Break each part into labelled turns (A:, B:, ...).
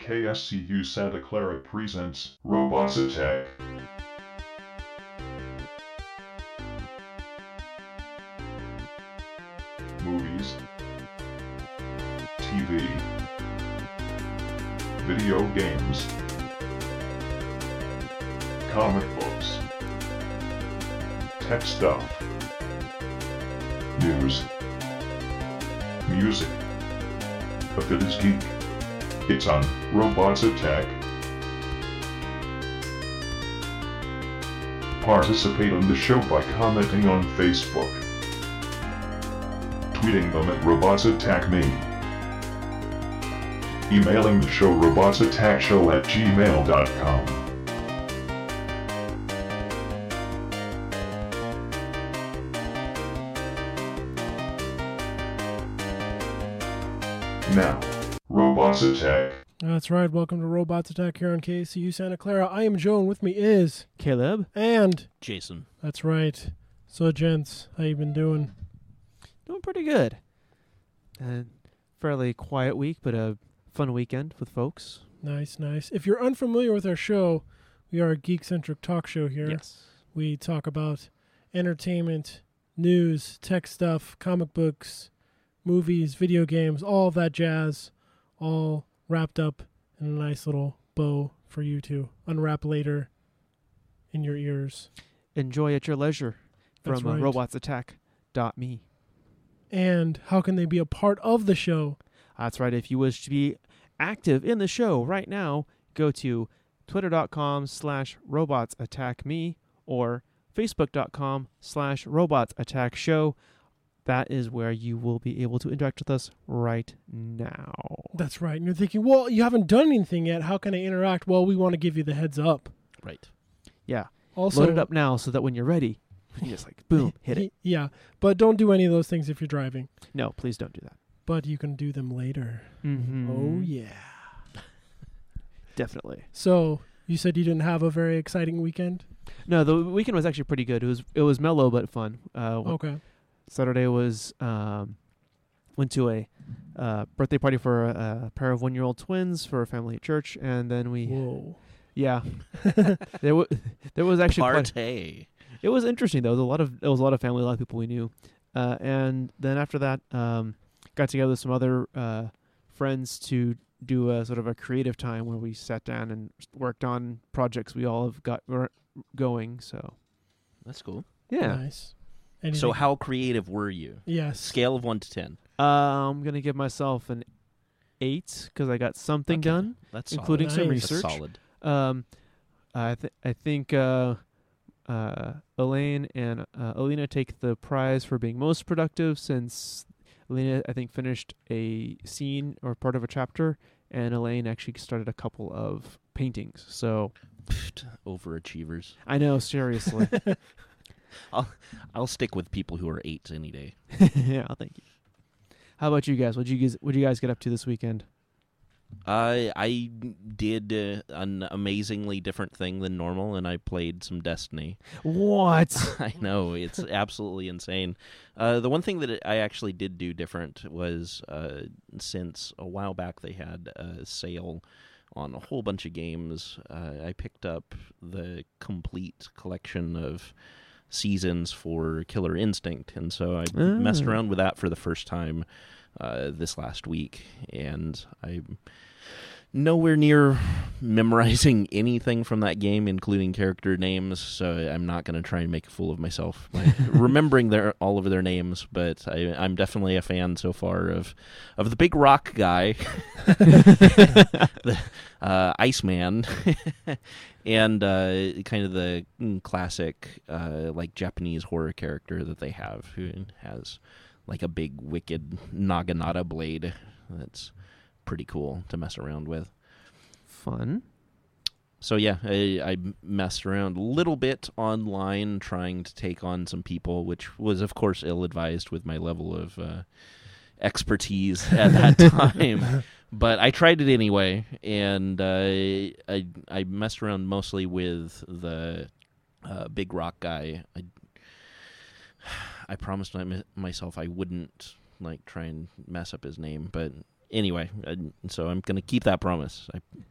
A: KSCU Santa Clara presents Robots Attack. Movies, TV, video games, comic books, tech stuff, news, music. If it is geek, it's on Robots Attack. Participate on the show by commenting on Facebook, tweeting them at RobotsAttackMe, emailing the show robotsattackshow@gmail.com. Now, Robots Attack.
B: That's right. Welcome to Robots Attack here on KCU Santa Clara. I am Joe, and with me is
C: Caleb
B: and
C: Jason.
B: That's right. So, gents, how you been doing?
C: Doing pretty good. Fairly quiet week, but a fun weekend with folks.
B: Nice, nice. If you're unfamiliar with our show, we are a geek-centric talk show here.
C: Yes.
B: We talk about entertainment, news, tech stuff, comic books, movies, video games, all of that jazz, all wrapped up in a nice little bow for you to unwrap later in your ears.
C: Enjoy at your leisure from
B: That's right.
C: robotsattack.me.
B: And how can they be a part of the show?
C: That's right. If you wish to be active in the show right now, go to twitter.com/robotsattackme or facebook.com/robotsattackshow. That is where you will be able to interact with us right now.
B: That's right. And you're thinking, well, you haven't done anything yet. How can I interact? Well, we want to give you the heads up.
C: Right. Yeah.
B: Also,
C: load it up now so that when you're ready, you just like, boom, hit it.
B: Yeah. But don't do any of those things if you're driving.
C: No, please don't do that.
B: But you can do them later.
C: Mm-hmm.
B: Oh, yeah.
C: Definitely.
B: So, you said you didn't have a very exciting weekend?
C: No, the weekend was actually pretty good. It was mellow but fun.
B: Okay.
C: Saturday was went to a birthday party for a pair of 1-year-old twins for a family at church, and then
B: Whoa.
C: Yeah, there was actually
D: Party.
C: It was interesting though. There was a lot of family, a lot of people we knew, and then after that, got together with some other friends to do a sort of a creative time where we sat down and worked on projects we all have got going. So
D: That's cool.
C: yeah.
B: Nice.
D: So
B: Anything?
D: how creative were you?
B: Yes.
D: Scale of 1 to 10.
C: I'm gonna give myself an 8 because I got something
D: Okay.
C: done,
D: That's
C: including
B: Nice.
C: some
D: That's
C: research.
D: solid.
C: I think Elaine and Alina take the prize for being most productive, since Alina, I think, finished a scene or part of a chapter, and Elaine actually started a couple of paintings. So
D: Pfft, overachievers.
C: I know, seriously.
D: I'll stick with people who are 8s any day.
C: Yeah, thank you. How about you guys? What'd you guys get up to this weekend?
D: I did an amazingly different thing than normal, and I played some Destiny.
C: What?
D: I know, it's absolutely insane. The one thing that I actually did do different was, since a while back they had a sale on a whole bunch of games, I picked up the complete collection of seasons for Killer Instinct, and so I messed around with that for the first time this last week, and I'm nowhere near memorizing anything from that game, including character names, so I'm not going to try and make a fool of myself by remembering all of their names, but I'm definitely a fan so far of the big rock guy, the Iceman, and kind of the classic like Japanese horror character that they have, who has like a big wicked naginata blade. That's pretty cool to mess around with.
C: Fun.
D: So yeah, I messed around a little bit online trying to take on some people, which was of course ill-advised with my level of expertise at that time. But I tried it anyway, and I messed around mostly with the big rock guy. I promised myself I wouldn't like try and mess up his name, but anyway, so I'm going to keep that promise. I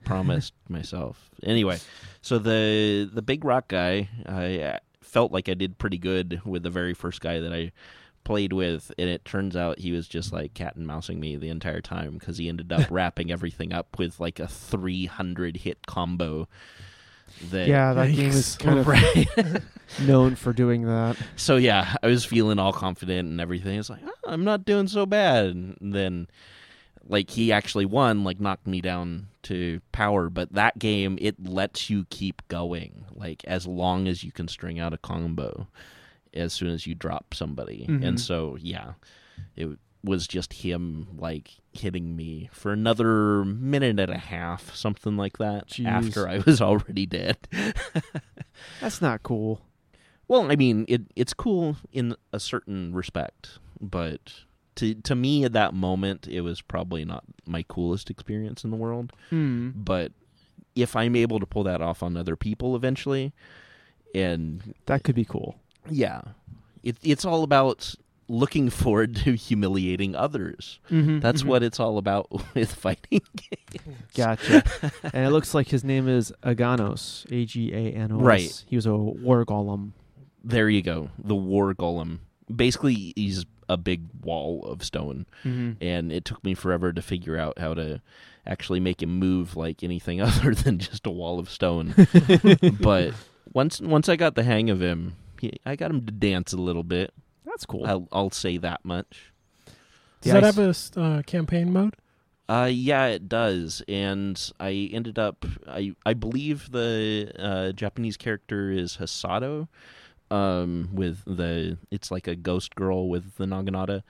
D: promised myself. Anyway, so the big rock guy, I felt like I did pretty good with the very first guy that I played with, and it turns out he was just like cat and mousing me the entire time because he ended up wrapping everything up with like a 300 hit combo. That,
C: Yeah, that game is kind of known for doing that.
D: So yeah, I was feeling all confident and everything. It's like, oh, I'm not doing so bad. And then, like, he actually won, like, knocked me down to power. But that game, it lets you keep going, like, as long as you can string out a combo as soon as you drop somebody.
C: Mhm.
D: And so, yeah, it was just him, like, hitting me for another minute and a half, something like that,
C: Jeez.
D: after I was already dead.
C: That's not cool.
D: Well, I mean, it's cool in a certain respect, but to me at that moment, it was probably not my coolest experience in the world. But if I'm able to pull that off on other people eventually, and
C: That could be cool.
D: yeah, it's all about looking forward to humiliating others.
C: Mm-hmm,
D: That's what it's all about with fighting games.
C: Gotcha. And it looks like his name is Aganos, Aganos.
D: Right.
C: He was a war golem.
D: There you go, the war golem. Basically, he's a big wall of stone.
C: Mm-hmm.
D: And it took me forever to figure out how to actually make him move like anything other than just a wall of stone. But once I got the hang of him, I got him to dance a little bit.
C: That's cool.
D: I'll say that much.
B: Does that have a campaign mode?
D: Yeah, it does. And I ended up, I believe the Japanese character is Hasato. With it's like a ghost girl with the naginata.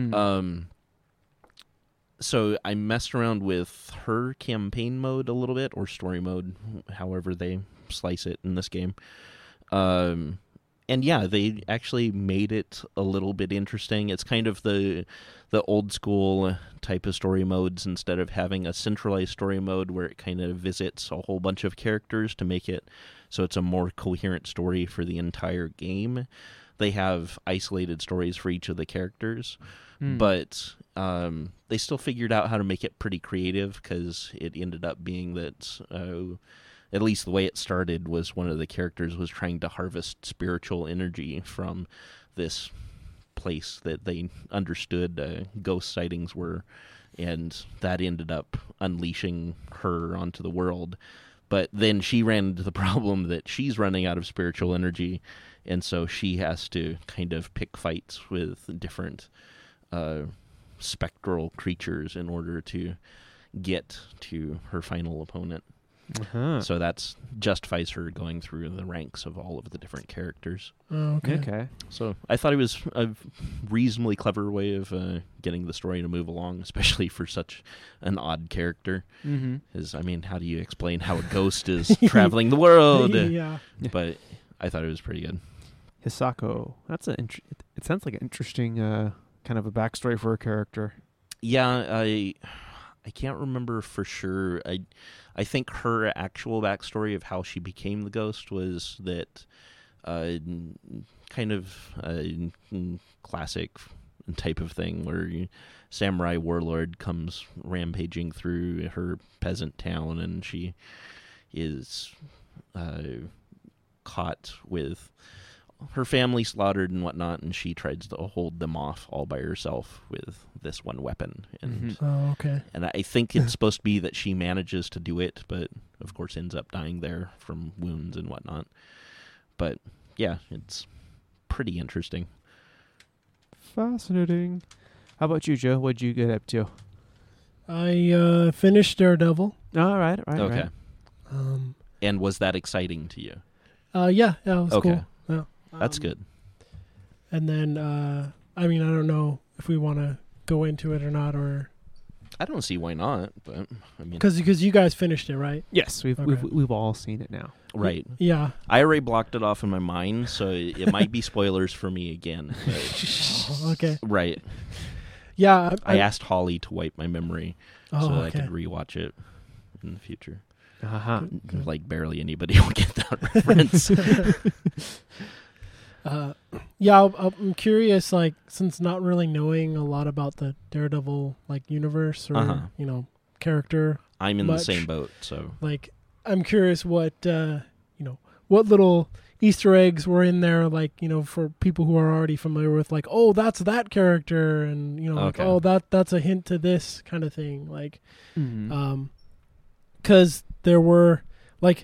D: So I messed around with her campaign mode a little bit, or story mode, however they slice it in this game. And yeah, they actually made it a little bit interesting. It's kind of the old school type of story modes, instead of having a centralized story mode where it kind of visits a whole bunch of characters to make it so it's a more coherent story for the entire game. They have isolated stories for each of the characters, but they still figured out how to make it pretty creative, because it ended up being that, at least the way it started, was one of the characters was trying to harvest spiritual energy from this place that they understood ghost sightings were, and that ended up unleashing her onto the world. But then she ran into the problem that she's running out of spiritual energy, and so she has to kind of pick fights with different spectral creatures in order to get to her final opponent.
C: Uh-huh.
D: So that justifies her going through the ranks of all of the different characters.
B: Oh, okay.
C: Okay.
D: So I thought it was a reasonably clever way of getting the story to move along, especially for such an odd character.
C: Mm-hmm.
D: Because, I mean, how do you explain how a ghost is traveling the world?
B: Yeah.
D: But I thought it was pretty good.
C: Hisako. That's it sounds like an interesting kind of a backstory for a character.
D: Yeah, I can't remember for sure. I think her actual backstory of how she became the ghost was that kind of classic type of thing where samurai warlord comes rampaging through her peasant town, and she is caught with her family slaughtered and whatnot, and she tries to hold them off all by herself with this one weapon. And
B: Oh, okay.
D: and I think it's supposed to be that she manages to do it, but of course ends up dying there from wounds and whatnot. But yeah, it's pretty interesting.
C: Fascinating. How about you, Joe? What'd you get up to?
B: I finished Daredevil.
C: All right.
D: Okay.
C: Right.
D: And was that exciting to you?
B: Yeah, it was
D: Okay.
B: cool. Yeah.
D: That's good.
B: And then, I mean, I don't know if we want to go into it or not, or
D: I don't see why not, but I mean,
B: because you guys finished it, right?
C: Yes,
B: Okay.
C: we've all seen it now.
D: right.
B: Yeah.
D: I already blocked it off in my mind, so it might be spoilers for me again. But,
B: Okay.
D: right.
B: Yeah.
D: I asked Holly to wipe my memory so that I
B: okay.
D: could rewatch it in the future.
C: Uh-huh.
B: Good.
D: Like barely anybody will get that reference.
B: Yeah, I'm curious, like, since not really knowing a lot about the Daredevil, like, universe or,
D: Uh-huh.
B: character.
D: I'm in
B: much.
D: the same boat. So
B: Like, I'm curious what what little Easter eggs were in there, like, for people who are already familiar with, like, oh, that's that character, and like,
D: Okay.
B: oh, that's a hint to this kind of thing, like,
C: Mm-hmm.
B: because there were, like,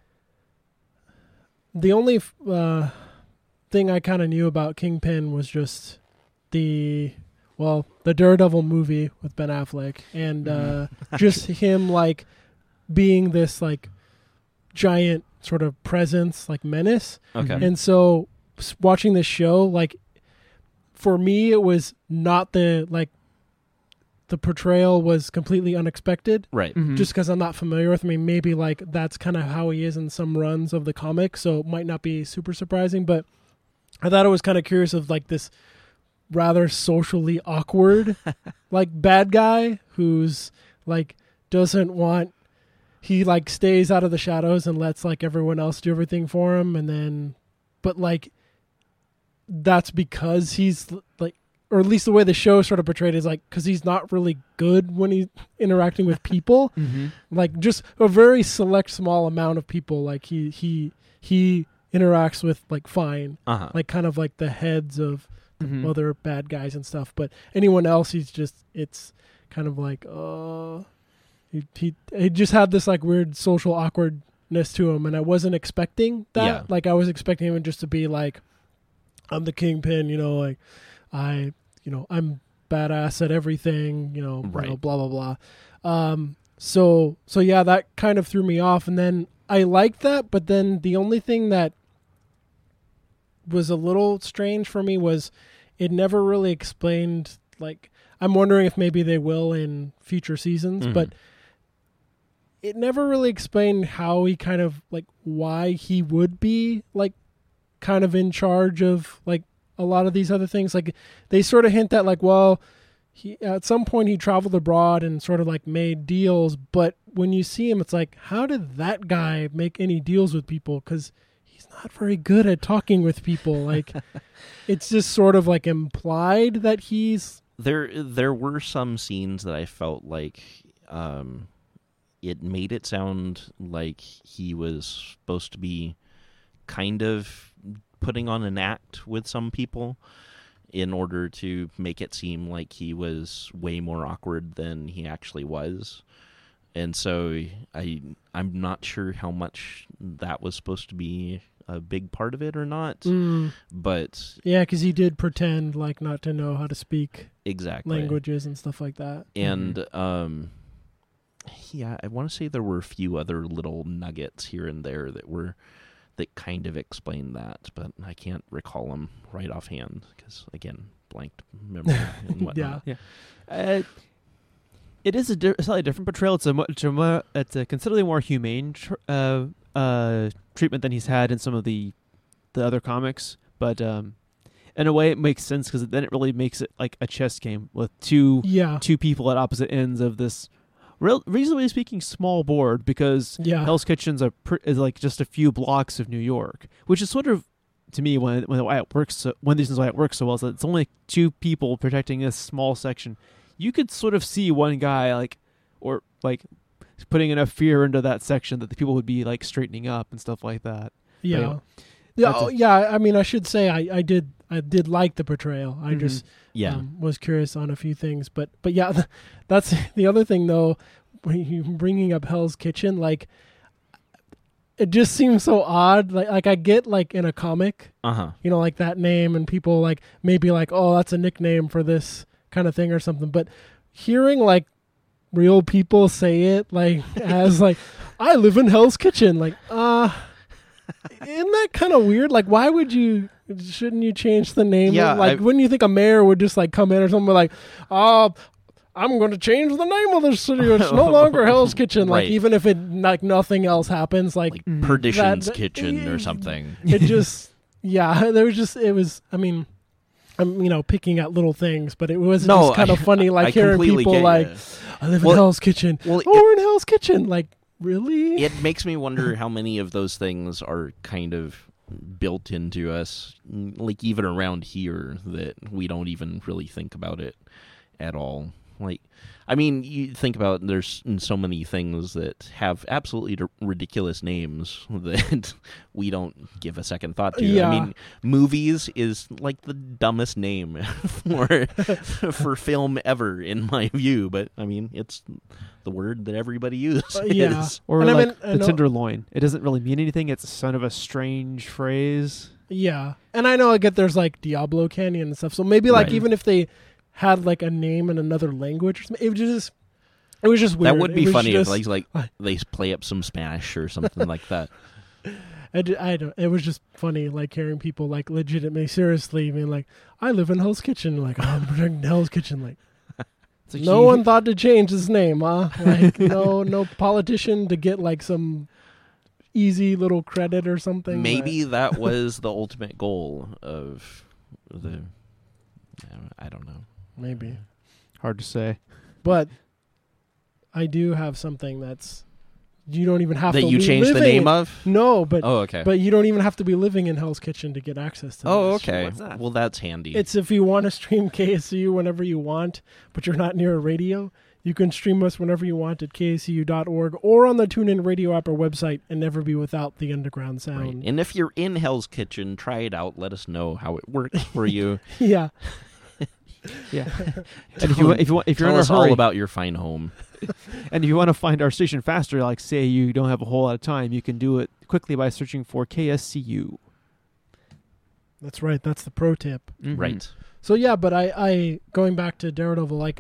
B: the only thing I kind of knew about Kingpin was just the Daredevil movie with Ben Affleck, and just him, like, being this, like, giant sort of presence, like, menace.
D: okay,
C: Mhm.
B: And so watching this show, like, for me, it was not the portrayal was completely unexpected,
D: right.
C: Mhm.
B: just because I'm not familiar with him. I mean, maybe, like, that's kind of how he is in some runs of the comic, so it might not be super surprising, but I thought it was kind of curious of, like, this rather socially awkward, like, bad guy who's, like, doesn't want, he, like, stays out of the shadows and lets, like, everyone else do everything for him, and then, but, like, that's because he's, like, or at least the way the show sort of portrayed is, like, because he's not really good when he's interacting with people.
C: Mhm.
B: Like, just a very select small amount of people, like, he interacts with, like, fine,
D: Uh-huh.
B: like, kind of like the heads of
C: Mhm.
B: other bad guys and stuff, but anyone else, it's kind of like, he just had this, like, weird social awkwardness to him, and I wasn't expecting that.
D: Yeah.
B: Like, I was expecting him just to be like, I'm the Kingpin, like, I'm badass at everything,
D: Right.
B: blah blah blah. So yeah, that kind of threw me off, and then I liked that, but then the only thing that was a little strange for me was it never really explained, like, I'm wondering if maybe they will in future seasons,
D: Mhm.
B: but it never really explained how he kind of, like, why he would be, like, kind of in charge of, like, a lot of these other things. Like, they sort of hint that, like, well, he at some point he traveled abroad and sort of, like, made deals, but when you see him, it's like, how did that guy make any deals with people? Because he's not very good at talking with people. Like, it's just sort of, like, implied that he's
D: There were some scenes that I felt like it made it sound like he was supposed to be kind of putting on an act with some people in order to make it seem like he was way more awkward than he actually was. And so I'm not sure how much that was supposed to be a big part of it or not, but
B: yeah, because he did pretend, like, not to know how to speak
D: exactly.
B: languages and stuff like that.
D: And yeah, I want to say there were a few other little nuggets here and there that kind of explained that, but I can't recall them right offhand because, again, blanked memory and whatnot.
C: It is a slightly different portrayal. It's a considerably more humane treatment than he's had in some of the other comics. But in a way, it makes sense because then it really makes it like a chess game with two people at opposite ends of this, reasonably speaking, small board. Because Hell's Kitchen's is like just a few blocks of New York, which is sort of, to me, why it works. One of the reasons why it works so well is that it's only two people protecting this small section. You could sort of see one guy putting enough fear into that section that the people would be, like, straightening up and stuff like that.
B: Yeah.
C: But,
B: I mean, I should say I did like the portrayal. I just
D: Yeah.
B: was curious on a few things, but yeah, that's the other thing though. When you bringing up Hell's Kitchen, like, it just seems so odd. Like I get, like, in a comic, like, that name, and people, like, maybe like, oh, that's a nickname for this kind of thing or something. But hearing, like, real people say it, like, as like, I live in Hell's Kitchen, like, isn't that kind of weird? Like, why would you? Shouldn't you change the name?
D: Yeah,
B: like, wouldn't you think a mayor would just, like, come in or something like, I'm going to change the name of this city. It's no longer Hell's Kitchen. Like,
D: Right.
B: even if it, like, nothing else happens, like
D: Perdition's
B: that-
D: Kitchen or something.
B: it just, there was just, it was. I mean, I'm picking at little things, but it was just kind of funny, like,
D: I
B: hearing
D: completely
B: people
D: get
B: like,
D: you.
B: I live in
D: Well-
B: Hell's Kitchen.
D: well,
B: we're in Hell's Kitchen. Like, really?
D: It makes me wonder how many of those things are kind of built into us, like, even around here, that we don't even really think about it at all. Like, I mean, you think about there's so many things that have absolutely ridiculous names that we don't give a second thought to.
B: Yeah.
D: I mean, movies is like the dumbest name for film ever in my view, but I mean, it's the word that everybody uses.
B: Yeah.
C: Or
B: And I
C: like
B: mean, I
C: the
B: know-
C: tenderloin. It doesn't really mean anything. It's sort of a strange phrase.
B: Yeah, and I know I get there's like Diablo Canyon and stuff. So maybe like
D: Right.
B: even if they had like a name in another language, or something, it was just weird.
D: That would
B: It
D: be
B: was
D: funny if
B: just-
D: like they play up some Smash or something like that.
B: I don't. It was just funny, like hearing people like legitimately, seriously, being like, "I live in Hell's Kitchen." Like, oh, I'm protecting Hell's Kitchen. Like,
C: It's like
B: no one thought to change his name, huh? Like, no politician to get like some easy little credit or something.
D: Maybe that was the ultimate goal of the. I don't know.
B: maybe.
C: Hard to say.
B: But I do have something that's you don't even have
D: That
B: to
D: you
B: be
D: changed the
B: living
D: name
B: in-
D: of?
B: No, but
D: Oh, okay.
B: but you don't even have to be living in Hell's Kitchen to get access to
D: Oh,
B: this.
D: okay.
C: What's that?
D: Well, that's handy.
B: It's if you want to stream KSCU whenever you want, but you're not near a radio, you can stream us whenever you want at kscu.org or on the TuneIn Radio app or website and never be without the underground
D: right.
B: sound.
D: And if you're in Hell's Kitchen, try it out. Let us know how it works for you.
B: Yeah.
C: Yeah. And if you're
D: Tell
C: in a
D: us
C: hurry,
D: all about your fine home.
C: and if you want to find our station faster, like say you don't have a whole lot of time, you can do it quickly by searching for KSCU.
B: That's right. That's the pro tip.
C: Mhm.
D: Right.
B: So yeah, but I going back to Daredevil, like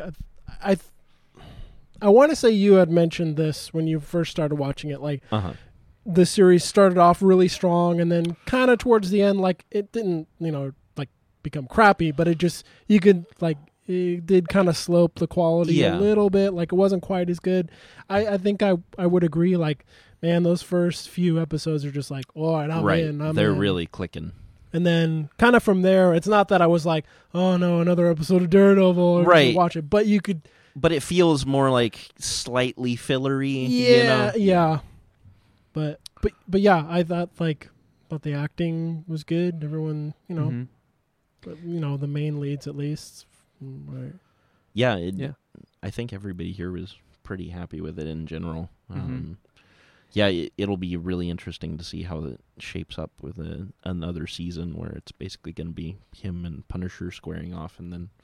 B: I want to say you had mentioned this when you first started watching it, like
D: Uh-huh.
B: the series started off really strong and then kind of towards the end, like it didn't, like become crappy, but it just you could like it did kind of slope the quality
D: Yeah.
B: a little bit, like it wasn't quite as good. I think I would agree, like man, those first few episodes are just like, all right, I'm
D: Right.
B: in. I'm
D: They're
B: in.
D: really clicking.
B: And then kind of from there, it's not that I was like, oh no, another episode of Daredevil, or
D: Right.
B: watch it, but you could,
D: But it feels more like slightly fillery.
B: yeah,
D: You know?
B: yeah. But yeah, I thought the acting was good. Everyone,
C: Mhm.
B: but, the main leads at least. Right.
D: Yeah.
C: Yeah.
D: I think everybody here was pretty happy with it in general.
C: Mhm.
D: Yeah, it'll be really interesting to see how it shapes up with another season where it's basically going to be him and Punisher squaring off and then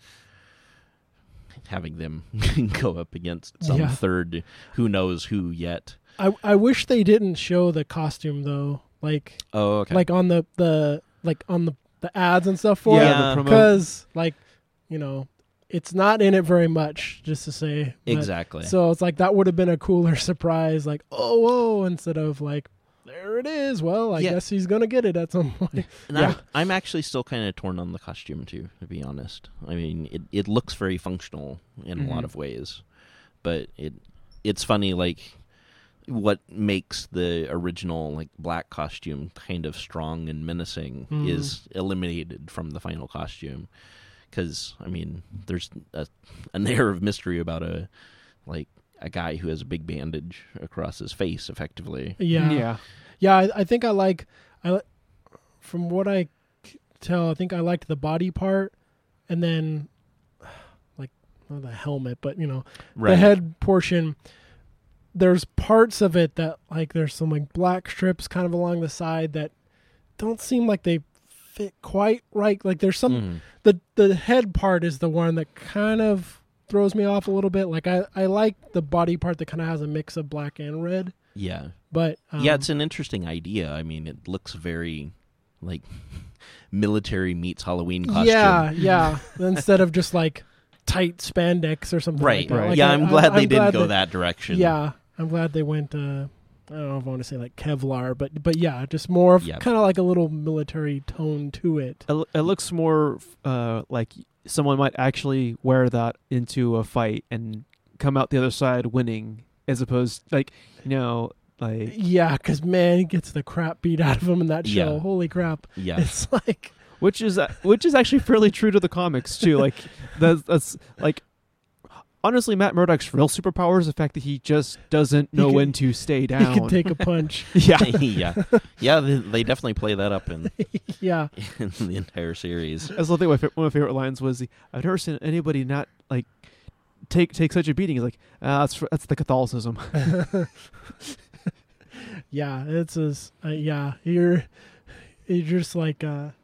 D: having them go up against some
B: Yeah.
D: third who knows who yet.
B: I wish they didn't show the costume though, like
D: Oh, okay.
B: like on the ads and stuff for
D: Yeah.
B: it,
C: the promo.
B: because it's not in it very much, just to say. But-
D: exactly.
B: So it's like that would have been a cooler surprise, like, oh, whoa, instead of like, there it is. Well, I
D: Yeah.
B: guess he's going to get it at some point.
D: And
B: Yeah.
D: I'm actually still kind of torn on the costume too, to be honest. I mean, it looks very functional in a lot
C: Mhm.
D: of ways, but it's funny, like what makes the original like black costume kind of strong and menacing
B: Mhm.
D: is eliminated from the final costume. Because I mean, there's an air of mystery about a guy who has a big bandage across his face, effectively.
B: Yeah. I think from what I tell, I think I liked the body part, and then like not the helmet, but the head portion. There's parts of it that like there's some like black strips kind of along the side that don't seem like they fit quite right. Like there's some the head part is the one that kind of throws me off a little bit. Like I like the body part that kind of has a mix of black and red,
D: Yeah.
B: but
D: Yeah, it's an interesting idea. I mean, it looks very like military meets Halloween costume.
B: yeah. Instead of just like tight spandex or something.
D: Right.
B: Like that.
C: Right.
B: Like,
D: Yeah, I'm glad they didn't go
B: that.
D: that direction.
B: Yeah, I'm glad they went. I don't know if I want to say like Kevlar, but yeah, just more of
D: Yeah.
B: kind of like a little military tone to it.
C: It looks more like someone might actually wear that into a fight and come out the other side winning, as opposed like
B: Yeah, because man, he gets the crap beat out of him in that show.
D: Yeah.
B: Holy crap!
D: Yeah.
B: It's like
C: which is actually fairly true to the comics too. Like that's like honestly, Matt Murdock's real superpower is the fact that he just doesn't know
B: can-
C: when to stay
B: he
C: down.
B: can take a punch.
C: yeah,
D: Yeah, they definitely play that up in
B: Yeah,
D: the entire series.
C: that's the thing. One of my favorite lines was, "I've never seen anybody not like take such a beating. He's like, that's the Catholicism.
B: Yeah, it's as you're just like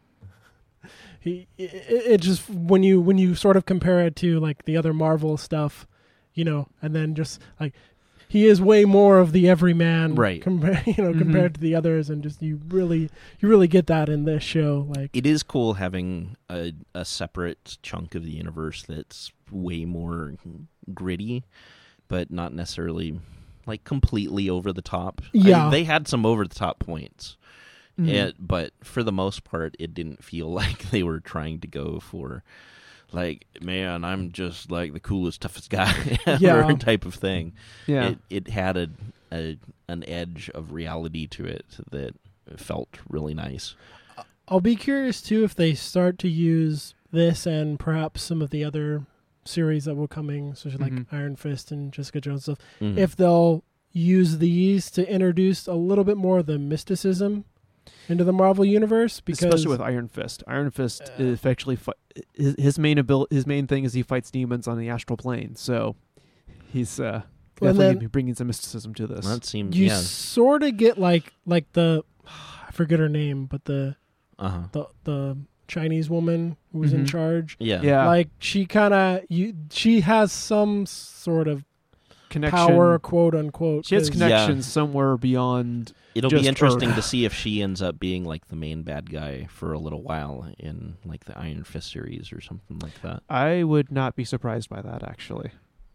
B: it just when you sort of compare it to like the other Marvel stuff, and then just like he is way more of the everyman,
D: right?
B: Compared to the others, and just you really get that in this show. Like,
D: it is cool having a separate chunk of the universe that's way more gritty, but not necessarily like completely over the top.
B: Yeah,
D: they had some over the top points. But for the most part, it didn't feel like they were trying to go for, like, man, I'm just like the coolest, toughest guy ever type of thing.
C: Yeah,
D: it had an edge of reality to it that felt really nice.
B: I'll be curious too if they start to use this and perhaps some of the other series that were coming, especially like Iron Fist and Jessica Jones stuff. If they'll use these to introduce a little bit more of the mysticism into the Marvel universe, because
C: especially with Iron Fist. Iron Fist effectively his main thing is he fights demons on the astral plane. So he's definitely bringing some mysticism to this.
D: That seems
B: you sort of get like the I forget her name, but the Chinese woman who was in charge.
C: Yeah.
B: Like she has some sort of
C: connection,
B: power, quote unquote.
C: She has connections somewhere beyond.
D: It'll be interesting to see if she ends up being like the main bad guy for a little while in like the Iron Fist series or something like that.
C: I would not be surprised by that, actually.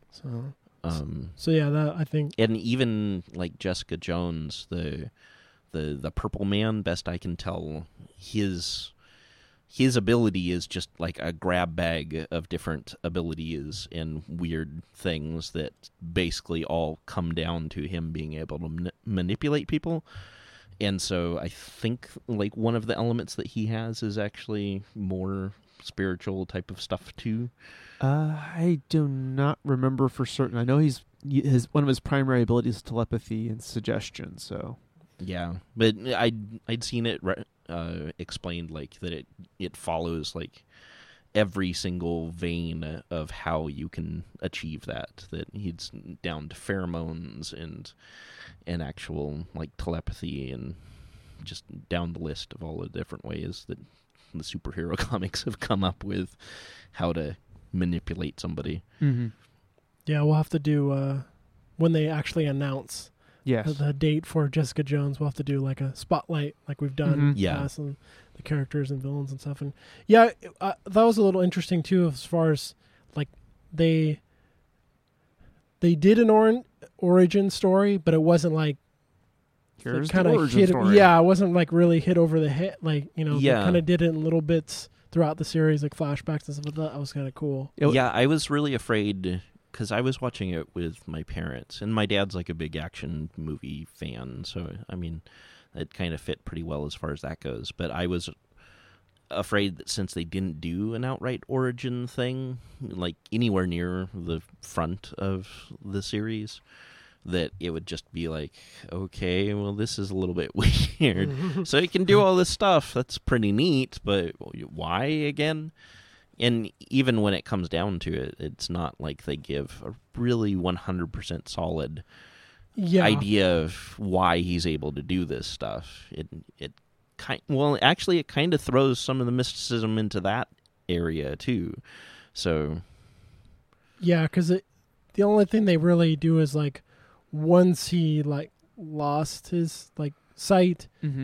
B: So yeah, that I think,
D: and even like Jessica Jones, the Purple Man, best I can tell, his ability is just like a grab bag of different abilities and weird things that basically all come down to him being able to manipulate people. And so I think like one of the elements that he has is actually more spiritual type of stuff too.
C: I do not remember for certain. I know one of his primary abilities is telepathy and suggestion. So
D: yeah, but I'd seen it explained like that it follows like every single vein of how you can achieve that he's down to pheromones and actual like telepathy and just down the list of all the different ways that the superhero comics have come up with how to manipulate somebody.
B: Yeah, we'll have to do when they actually announce the date for Jessica Jones, we'll have to do like a spotlight like we've done past and the characters and villains and stuff. And yeah, that was a little interesting too, as far as like they did an origin story, but it wasn't like
C: here's
B: kind
C: the
B: of
C: origin
B: hit.
C: story.
B: Yeah, it wasn't like really hit over the head. Like they
D: Yeah.
B: kind of did it in little bits throughout the series, like flashbacks and stuff like that. That was kind of cool.
D: Yeah, I was really afraid because I was watching it with my parents, and my dad's like a big action movie fan, so I mean, it kind of fit pretty well as far as that goes. But I was afraid that since they didn't do an outright origin thing, like anywhere near the front of the series, that it would just be like, okay, well, this is a little bit weird. So you can do all this stuff. That's pretty neat, but why again? And even when it comes down to it, it's not like they give a really 100% solid idea of why he's able to do this stuff. It kind of throws some of the mysticism into that area too. So
B: yeah, because the only thing they really do is like once he like lost his like sight.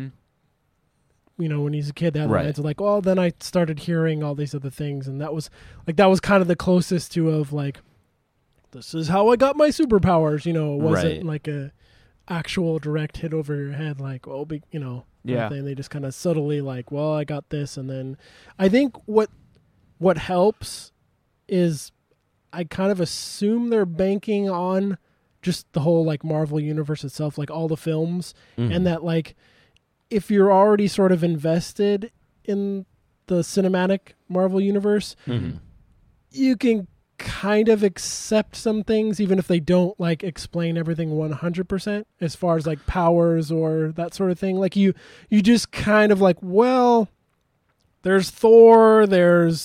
B: When he's a kid, that it's like, well, then I started hearing all these other things, and that was kind of the closest to of like, this is how I got my superpowers. It wasn't like a actual direct hit over your head, like, oh, thing. They just kind of subtly like, well, I got this, and then I think what helps is I kind of assume they're banking on just the whole like Marvel universe itself, like all the films, and that like, if you're already sort of invested in the cinematic Marvel universe, you can kind of accept some things, even if they don't like explain everything 100% as far as like powers or that sort of thing. Like you just kind of like, well, there's Thor, there's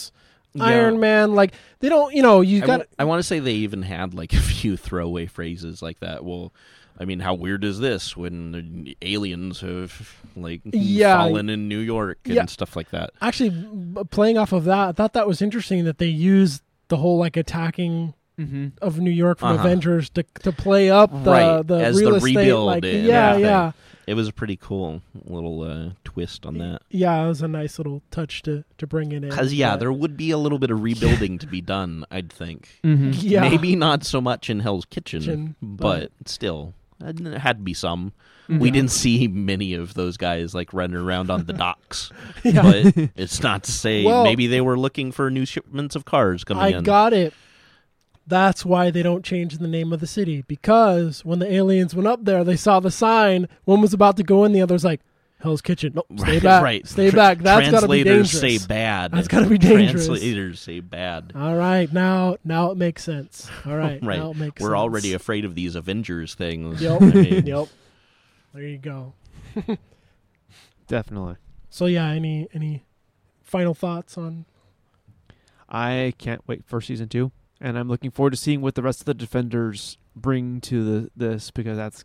B: Iron Man. Like, they don't, you got...
D: I want to say they even had like a few throwaway phrases like that. Well, I mean, how weird is this when the aliens have like fallen in New York and stuff like that?
B: Actually, playing off of that, I thought that was interesting that they used the whole like attacking of New York from Avengers to play up the
D: as
B: real
D: the
B: estate.
D: rebuild.
B: Like,
D: Yeah. It was a pretty cool little twist on that.
B: Yeah, it was a nice little touch to bring it in.
D: Because, there would be a little bit of rebuilding to be done, I'd think.
B: Yeah.
D: Maybe not so much in Hell's Kitchen, but still, there had to be some. We didn't see many of those guys like running around on the docks. But it's not to say maybe they were looking for new shipments of cars coming in.
B: I got it. That's why they don't change the name of the city. Because when the aliens went up there, they saw the sign. One was about to go in, the other's like, Hell's Kitchen. Nope, stay back.
D: Right.
B: Stay back. That's got to be dangerous.
D: Translators say bad.
B: That's got to be dangerous.
D: Translators say bad.
B: All right. Now it makes sense. All right.
D: Right.
B: Now it makes sense.
D: We're already afraid of these Avengers things.
B: Yep. Yep. There you go.
C: Definitely.
B: So, any final thoughts on...
C: I can't wait for season 2. And I'm looking forward to seeing what the rest of the Defenders bring to this, because that's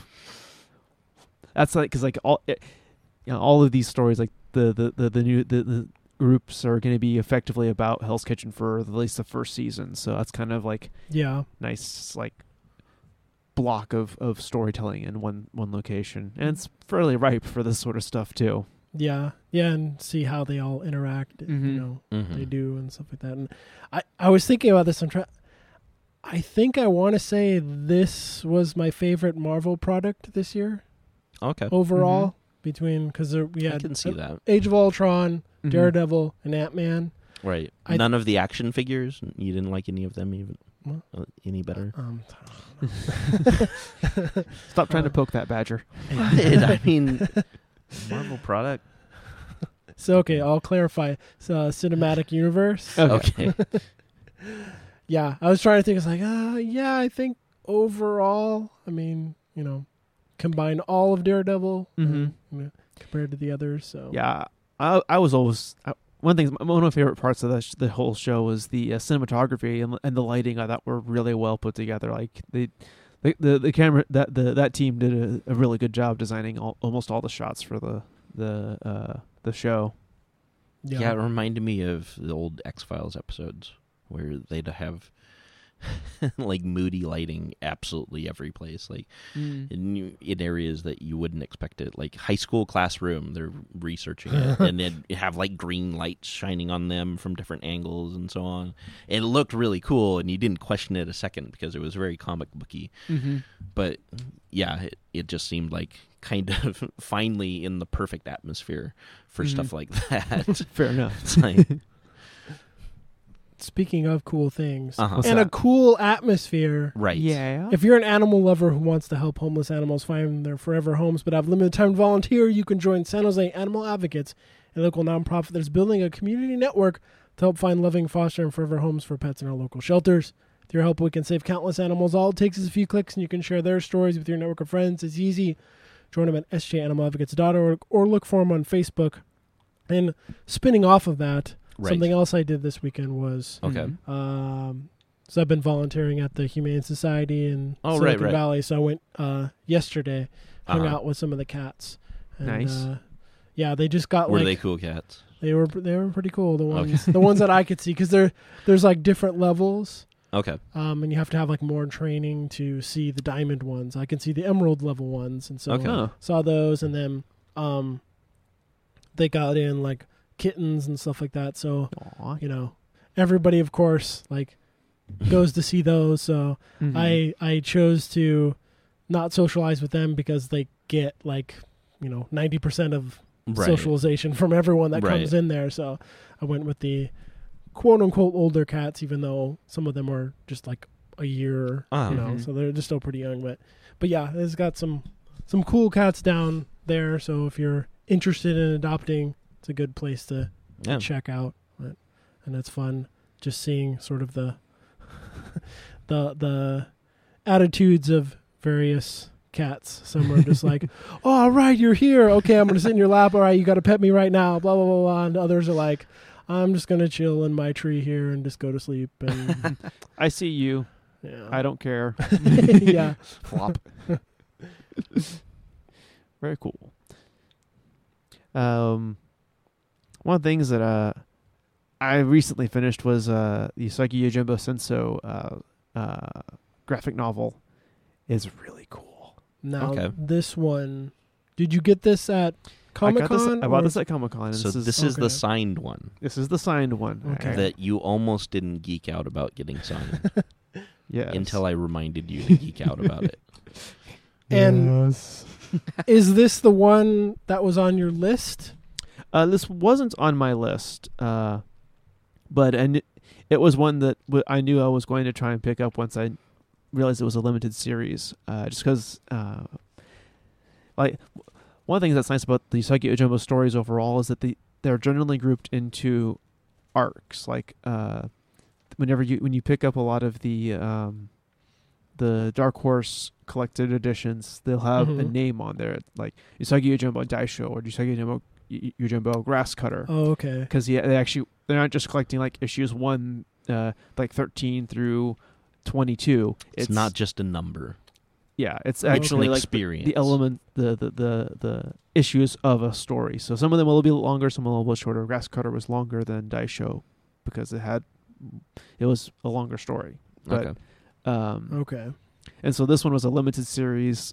C: like, because like all of these stories, like the groups are going to be effectively about Hell's Kitchen for at least the first season. So that's kind of like nice like block of storytelling in one location, and it's fairly ripe for this sort of stuff too.
B: Yeah, and see how they all interact, they do and stuff like that. And I was thinking about this. I think I want to say this was my favorite Marvel product this year.
D: Okay.
B: Overall, because we had
D: I can see that.
B: Age of Ultron, Daredevil, and Ant-Man.
D: Right. None of the action figures? You didn't like any of them even? Any better?
C: Stop trying to poke that badger.
D: I mean... Marvel product.
B: So, okay, I'll clarify. Cinematic universe.
D: Okay.
B: Yeah, I was trying to think. It's like, I think overall, I mean, combine all of Daredevil compared to the others. So
C: yeah, I was always one of my favorite parts of the whole show was the cinematography and the lighting. I thought were really well put together. Like the camera that team did a really good job designing almost all the shots for the show.
D: Yeah, it reminded me of the old X-Files episodes where they'd have like moody lighting absolutely every place, like in areas that you wouldn't expect it, like high school classroom. They're researching it, and they'd have like green lights shining on them from different angles and so on. And it looked really cool, and you didn't question it a second because it was very comic booky. But yeah, it just seemed like kind of finally in the perfect atmosphere for stuff like that.
C: Fair enough.
D: It's like,
B: speaking of cool things and a cool atmosphere,
D: right?
C: Yeah.
B: If you're an animal lover who wants to help homeless animals find their forever homes but have limited time to volunteer, you can join San Jose Animal Advocates, a local nonprofit that's building a community network to help find loving foster and forever homes for pets in our local shelters. With your help, we can save countless animals. All it takes is a few clicks, and you can share their stories with your network of friends. It's easy. Join them at sjanimaladvocates.org or look for them on Facebook. And spinning off of that, something else I did this weekend was so I've been volunteering at the Humane Society in Silicon Valley. So I went yesterday, hung out with some of the cats. And,
C: nice.
B: Yeah, they just got
D: were they cool cats?
B: They were pretty cool. The ones the ones that I could see, because there's like different levels.
D: Okay.
B: And you have to have like more training to see the diamond ones. I can see the emerald level ones, and so saw those, and then they got in like kittens and stuff like that. So everybody of course like goes to see those. So I chose to not socialize with them because they get like 90% of socialization from everyone that comes in there. So I went with the quote unquote older cats, even though some of them are just like a year, so they're just still pretty young. But yeah, it's got some cool cats down there. So if you're interested in adopting, it's a good place to check out. And it's fun just seeing sort of the the attitudes of various cats. Some are just like, oh, all right, you're here. Okay, I'm going to sit in your lap. All right, you got to pet me right now. Blah, blah, blah, blah. And others are like, I'm just gonna chill in my tree here and just go to sleep. And
C: I see you.
B: yeah,
C: I don't care.
B: yeah.
C: Flop. Very cool. One of the things that I recently finished was the Usagi Yojimbo Senso graphic novel. Is really cool.
B: Now
D: Okay.
B: this one, did you get this at Comic-Con?
C: I bought this at Comic-Con.
D: So this is
B: okay.
D: the signed one
C: This is the signed one.
B: Okay.
D: that you almost didn't geek out about getting signed
C: Yes.
D: until I reminded you to geek out about it.
B: And is this the one that was on your list?
C: This wasn't on my list, but it was one that I knew I was going to try and pick up once I realized it was a limited series. Just because, like, one of the things that's nice about the Usagi Yojimbo stories overall is that they're generally grouped into arcs. Like, when you pick up a lot of the Dark Horse collected editions, they'll have a
B: Mhm.
C: name on there, like Usagi Yojimbo Daisho or Usagi Yojimbo Grass Cutter.
B: Oh, okay.
C: Because they're not just collecting like issues 1, like 13 through 22.
D: It's not just a number.
C: Yeah, it's
B: Okay.
C: actually
D: An
C: like
D: experience.
C: the element, the issues of a story. So some of them will be longer, some will be shorter. Grass Cutter was longer than Daisho because it was a longer story. But,
D: Okay.
B: Okay.
C: And so this one was a limited series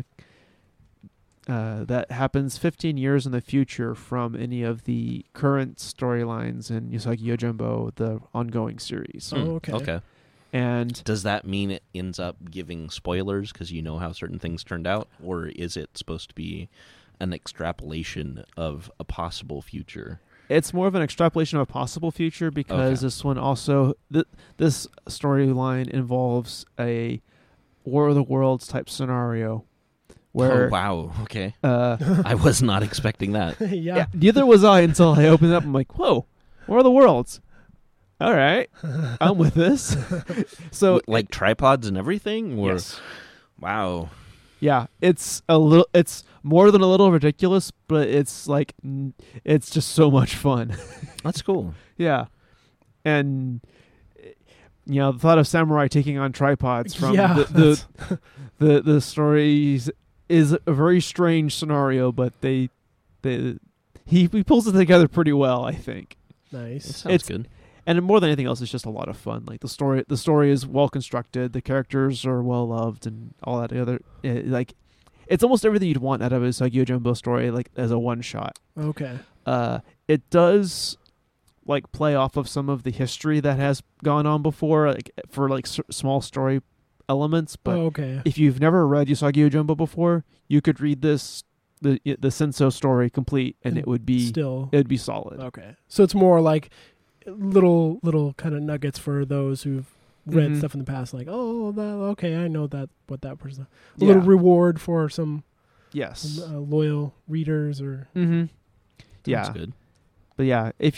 C: that happens 15 years in the future from any of the current storylines in Usagi Yojimbo, the ongoing series.
B: Oh, okay.
D: Okay.
C: And
D: Does that mean it ends up giving spoilers because you know how certain things turned out? Or is it supposed to be an extrapolation of a possible future?
C: it's more of an extrapolation of a possible future because
D: Okay.
C: this one also, this storyline involves a War of the Worlds type scenario where...
D: Oh, wow. Okay. I was not expecting that.
B: yeah.
C: Yeah, neither was I until I opened it up. I'm like, whoa, War of the Worlds. All right, I'm with this. So,
D: Like tripods and everything? Or,
C: yes.
D: Wow.
C: Yeah, it's more than a little ridiculous, but it's like, it's just so much fun.
D: That's cool.
C: Yeah. And, the thought of samurai taking on tripods from
B: Yeah,
C: the stories is a very strange scenario, but he pulls it together pretty well, I think.
D: It
B: Nice.
D: sounds good.
C: And more than anything else, it's just a lot of fun. Like the story is well constructed, the characters are well loved, and all that other like, it's almost everything you'd want out of a Usagi Yojimbo story, like as a one shot.
B: Okay.
C: It does like play off of some of the history that has gone on before, like for like small story elements. But
B: Oh, okay.
C: if you've never read Usagi Yojimbo before, you could read the Senso story complete, and it would be solid.
B: Okay. So it's more like little kind of nuggets for those who've read
C: Mhm.
B: stuff in the past, like, oh, okay, I know what that person. A
C: Yeah.
B: little reward for some
C: Yes.
B: loyal readers, or
C: Mm-hmm.
D: Sounds
C: Yeah.
D: good.
C: But yeah, if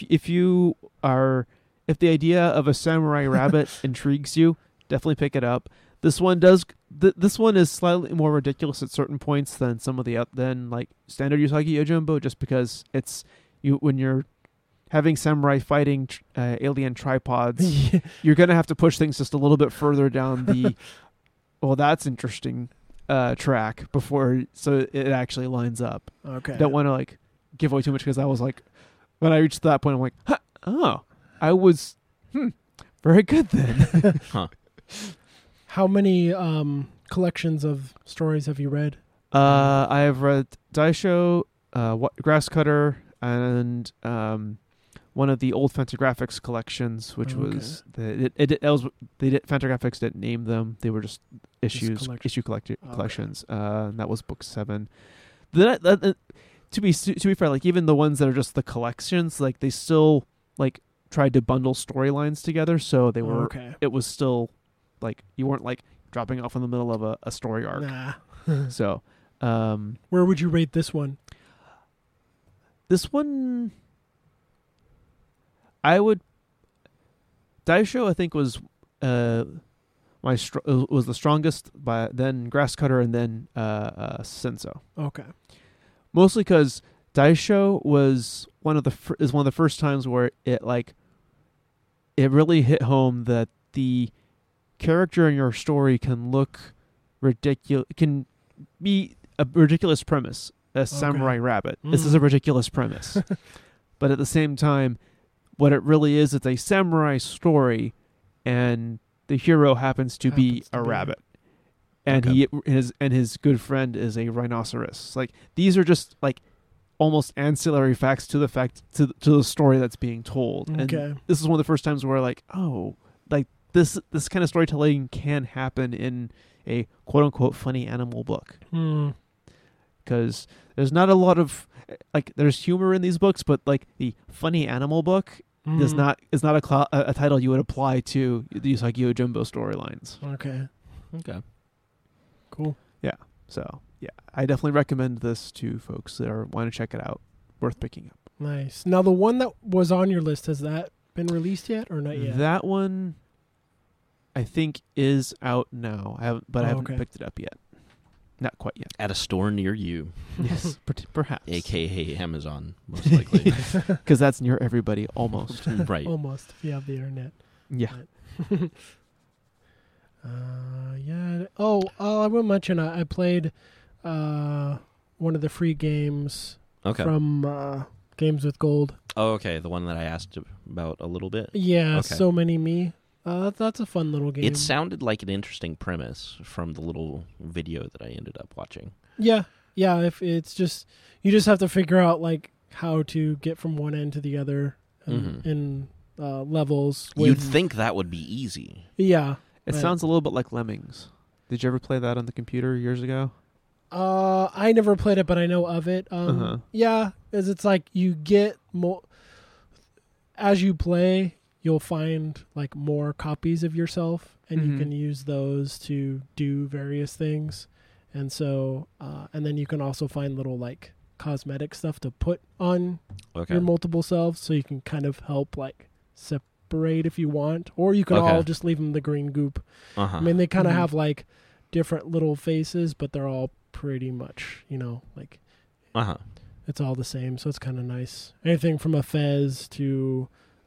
C: the idea of a samurai rabbit intrigues you, definitely pick it up. This one does. This one is slightly more ridiculous at certain points than some of than like standard Usagi Yojimbo, just because it's when you're having samurai fighting alien tripods, you're gonna have to push things just a little bit further down the. Well, that's interesting. Track before, so it actually lines up.
B: okay.
C: Don't want to like give away too much because I was like, when I reached that point, I'm like, I was very good then.
B: How many collections of stories have you read?
C: I have read Daisho, Grass Cutter, and one of the old Fantagraphics collections, which
B: Okay.
C: was Fantagraphics didn't name them; they were just issues, collections. And that was book 7. To be fair, like even the ones that are just the collections, like they still like tried to bundle storylines together, so they were.
B: Okay.
C: It was still like you weren't like dropping off in the middle of a story arc.
B: Nah.
C: So,
B: Where would you rate this one?
C: this one, I would. Daisho, I think, was was the strongest, then Grass Cutter, and then Senso.
B: Okay.
C: Mostly because Daisho was one of the first times where it really hit home that the character in your story can look ridiculous, can be a ridiculous premise. A samurai rabbit. This is a ridiculous premise. But at the same time, what it really is, it's a samurai story, and the hero happens to be a rabbit. And his good friend is a rhinoceros. Like, these are just like almost ancillary facts to the story that's being told.
B: Okay.
C: And this is one of the first times where like, oh, like this kind of storytelling can happen in a quote unquote funny animal book. Because there's not a lot of like, there's humor in these books, but like the funny animal book is not a title you would apply to the Usagi Yojimbo storylines.
B: Okay. Cool.
C: Yeah. So yeah, I definitely recommend this to folks that want to check it out. Worth picking up.
B: Nice. Now, the one that was on your list, has that been released yet or not yet?
C: That one, I think, is out now. I haven't picked it up yet. Not quite yet.
D: At a store near you.
C: Yes, perhaps.
D: AKA Amazon, most likely.
C: Because that's near everybody, almost.
D: Right.
B: Almost, if you have the internet.
C: Yeah.
B: Yeah. Oh, I will mention I played one of the free games from Games with Gold.
D: Oh, okay. The one that I asked about a little bit.
B: Yeah,
D: Okay.
B: So Many Me. That's a fun little game.
D: It sounded like an interesting premise from the little video that I ended up watching.
B: Yeah. If it's just, you just have to figure out like how to get from one end to the other in levels.
D: You'd think that would be easy.
B: Yeah.
C: It sounds a little bit like Lemmings. Did you ever play that on the computer years ago?
B: I never played it, but I know of it. Yeah, as it's like you get more as you play. You'll find like more copies of yourself, and you can use those to do various things. And so, and then you can also find little like cosmetic stuff to put on your multiple selves, so you can kind of help like separate if you want, or you can all just leave them the green goop. I mean, they kind of have like different little faces, but they're all pretty much, like it's all the same. So it's kind of nice. Anything from a fez to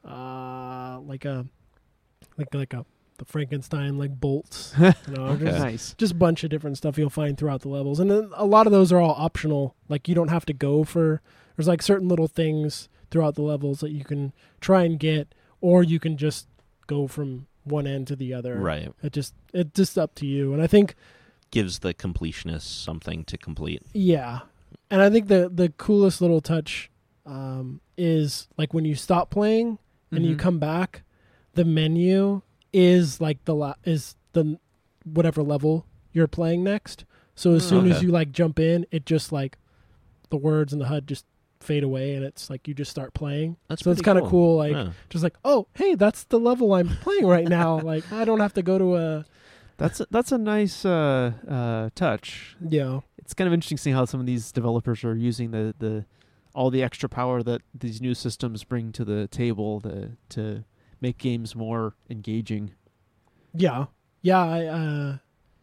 B: the Frankenstein like bolts.
C: Nice.
B: Just a bunch of different stuff you'll find throughout the levels, and then a lot of those are all optional. Like, you don't have to go for. There's like certain little things throughout the levels that you can try and get, or you can just go from one end to the other.
D: Right.
B: It's just up to you, and I think
D: gives the completionist something to complete.
B: Yeah, and I think the coolest little touch is like when you stop playing and you come back, the menu is like the whatever level you're playing next. So as soon as you like jump in, it just like the words and the HUD just fade away, and it's like you just start playing. So it's kind of cool. Like just like, oh, hey, that's the level I'm playing right now. Like, I don't have to go to a.
C: That's a nice touch.
B: Yeah,
C: it's kind of interesting seeing how some of these developers are using the all the extra power that these new systems bring to the table to make games more engaging.
B: Yeah. I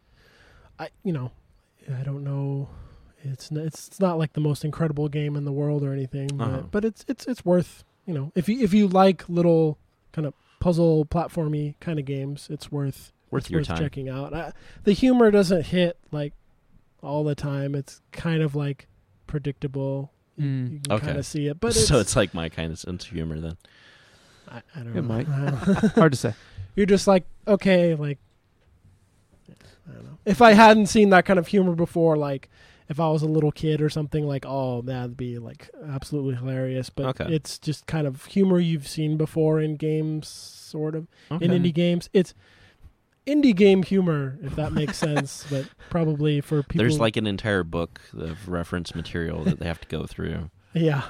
B: don't know. It's not like the most incredible game in the world or anything, but it's worth, if you like little kind of puzzle platformy kind of games, it's worth
D: your time
B: checking out. The humor doesn't hit like all the time. It's kind of like predictable. You can kind of see it, but
D: so it's like my kind of sense of humor then.
B: I don't know.
C: It might. Hard to say.
B: You're just like, okay, like, I don't know. If I hadn't seen that kind of humor before, like if I was a little kid or something, like, oh, that'd be like absolutely hilarious. But it's just kind of humor you've seen before in games, sort of in indie games. It's indie game humor, if that makes sense, but probably for people.
D: There's like an entire book of reference material that they have to go through.
B: Yeah.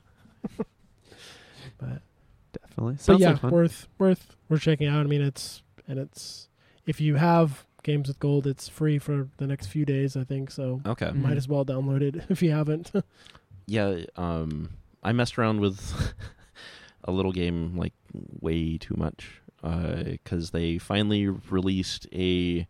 B: But
C: definitely.
B: But
C: sounds
B: yeah,
C: like fun.
B: worth checking out. I mean, it's if you have Games with Gold, it's free for the next few days, I think. So might as well download it if you haven't.
D: Yeah, I messed around with a little game like way too much because they finally released a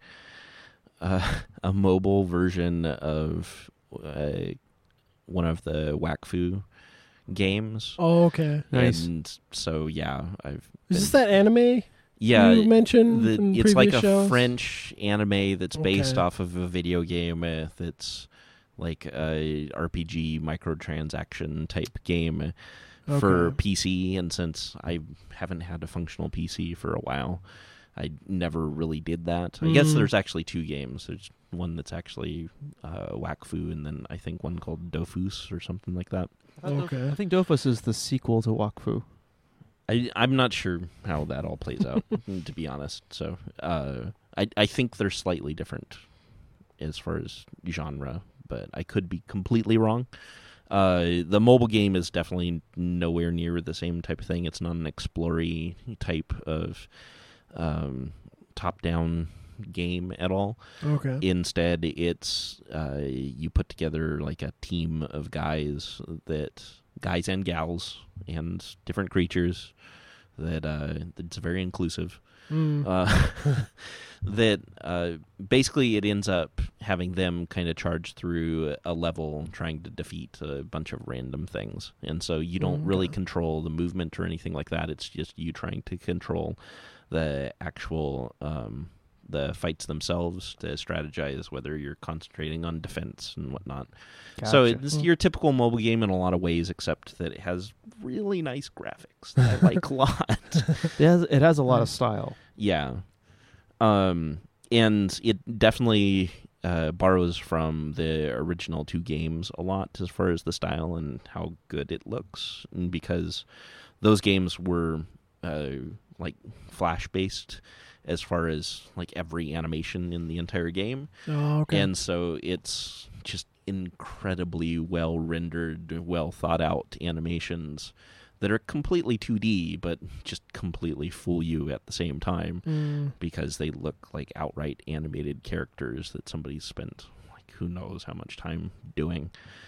D: mobile version of one of the Wakfu games.
B: Oh, okay.
C: Nice.
D: And so yeah, I've
B: Is this that anime you mentioned in the
D: it's like
B: previous
D: a
B: shows?
D: French anime that's based
B: Okay.
D: off of a video game that's like a RPG microtransaction type game for
B: Okay.
D: PC. And since I haven't had a functional PC for a while, I never really did that. I guess there's actually 2 games. There's one that's actually Wakfu, and then I think one called Dofus or something like that.
B: Okay.
C: I think Dofus is the sequel to Wakfu.
D: I'm not sure how that all plays out, to be honest. So I think they're slightly different as far as genre, but I could be completely wrong. The mobile game is definitely nowhere near the same type of thing. It's not an explory type of top-down game at all.
B: Okay.
D: Instead, it's you put together like a team of guys and gals and different creatures that's very inclusive. That basically it ends up having them kind of charge through a level trying to defeat a bunch of random things. And so you don't really control the movement or anything like that. It's just you trying to control the actual the fights themselves to strategize whether you're concentrating on defense and whatnot. So it's your typical mobile game in a lot of ways, except that it has really nice graphics that I like a lot.
C: It has a lot of style.
D: Yeah. And it definitely borrows from the original 2 games a lot as far as the style and how good it looks. And because those games were like Flash-based as far as like every animation in the entire game.
B: Oh, okay.
D: And so it's just incredibly well rendered, well thought out animations that are completely 2D, but just completely fool you at the same time because they look like outright animated characters that somebody's spent like who knows how much time doing.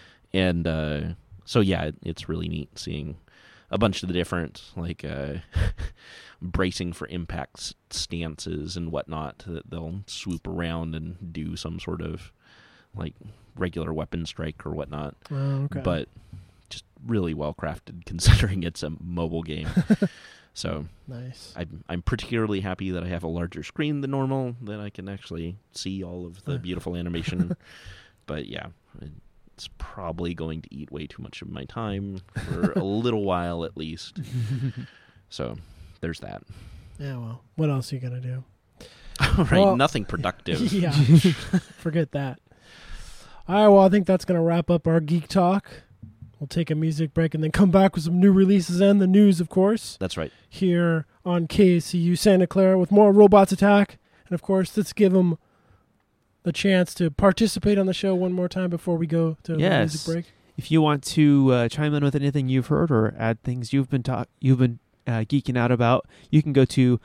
D: And so yeah, it's really neat seeing a bunch of the different like bracing for impact stances and whatnot that they'll swoop around and do some sort of like regular weapon strike or whatnot.
B: Oh, okay.
D: But just really well crafted considering it's a mobile game. So
B: nice.
D: I'm particularly happy that I have a larger screen than normal, that I can actually see all of the beautiful animation. But yeah, it's probably going to eat way too much of my time for a little while at least. So there's that.
B: Yeah, well, what else are you going to do?
D: All right,
B: Well,
D: nothing productive.
B: Yeah, forget that. All right, well, I think that's going to wrap up our Geek Talk. We'll take a music break and then come back with some new releases and the news, of course,
D: That's right.
B: here on KCU Santa Clara with more Robots Attack. And, of course, let's give them the chance to participate on the show one more time before we go to the music break.
C: If you want to chime in with anything you've heard or add things you've been geeking out about, you can go to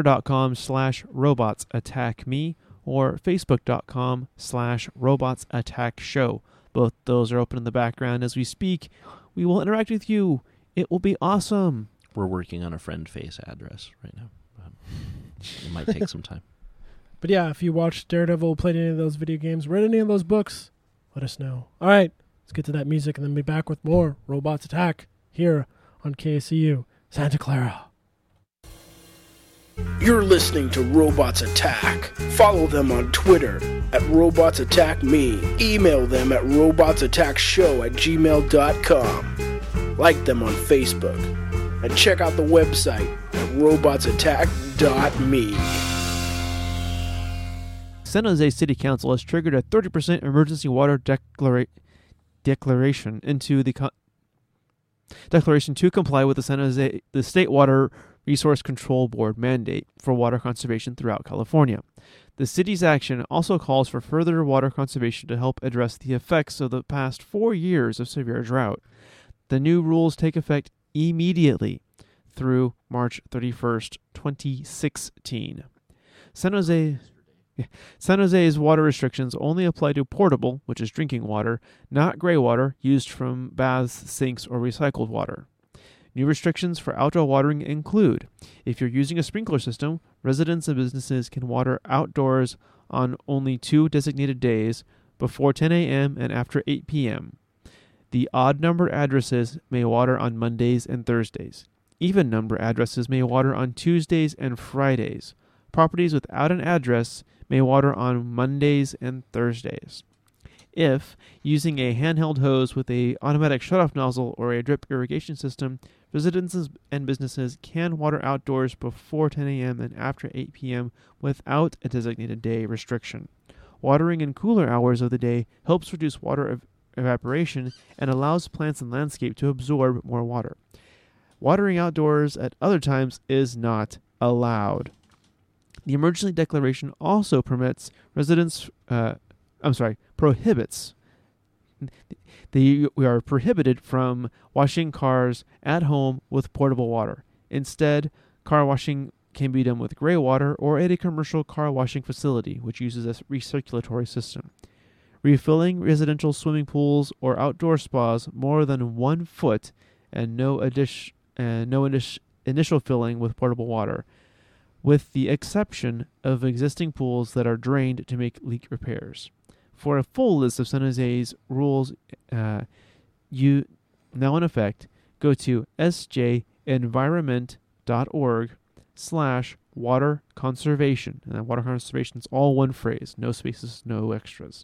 C: twitter.com/robotsattackme or facebook.com/robotsattackshow. Both those are open in the background as we speak. We will interact with you. It will be awesome.
D: We're working on a friend face address right now. It might take some time.
B: But yeah, if you watched Daredevil, played any of those video games, read any of those books, let us know. All right, let's get to that music and then be back with more Robots Attack here on KCU Santa Clara.
E: You're listening to Robots Attack. Follow them on Twitter at RobotsAttackMe. Email them at robotsattackshow@gmail.com. Like them on Facebook. And check out the website at robotsattack.me.
C: San Jose City Council has triggered a 30% emergency water declaration into the declaration to comply with the State Water Resource Control Board mandate for water conservation throughout California. The city's action also calls for further water conservation to help address the effects of the past 4 years of severe drought. The new rules take effect immediately through March 31st, 2016. San Jose's water restrictions only apply to potable, which is drinking water, not gray water used from baths, sinks, or recycled water. New restrictions for outdoor watering include, if you're using a sprinkler system, residents and businesses can water outdoors on only 2 designated days, before 10 a.m. and after 8 p.m. The odd-numbered addresses may water on Mondays and Thursdays. Even-number addresses may water on Tuesdays and Fridays. Properties without an address may water on Mondays and Thursdays. If, using a handheld hose with a automatic shutoff nozzle or a drip irrigation system, residences and businesses can water outdoors before 10 a.m. and after 8 p.m. without a designated day restriction. Watering in cooler hours of the day helps reduce water evaporation and allows plants and landscape to absorb more water. Watering outdoors at other times is not allowed. The emergency declaration also prohibits. We are prohibited from washing cars at home with portable water. Instead, car washing can be done with gray water or at a commercial car washing facility, which uses a recirculatory system. Refilling residential swimming pools or outdoor spas more than 1 foot and no initial filling with portable water, with the exception of existing pools that are drained to make leak repairs. For a full list of San Jose's rules now in effect, go to sjenvironment.org/water conservation. And water conservation is all one phrase, no spaces, no extras.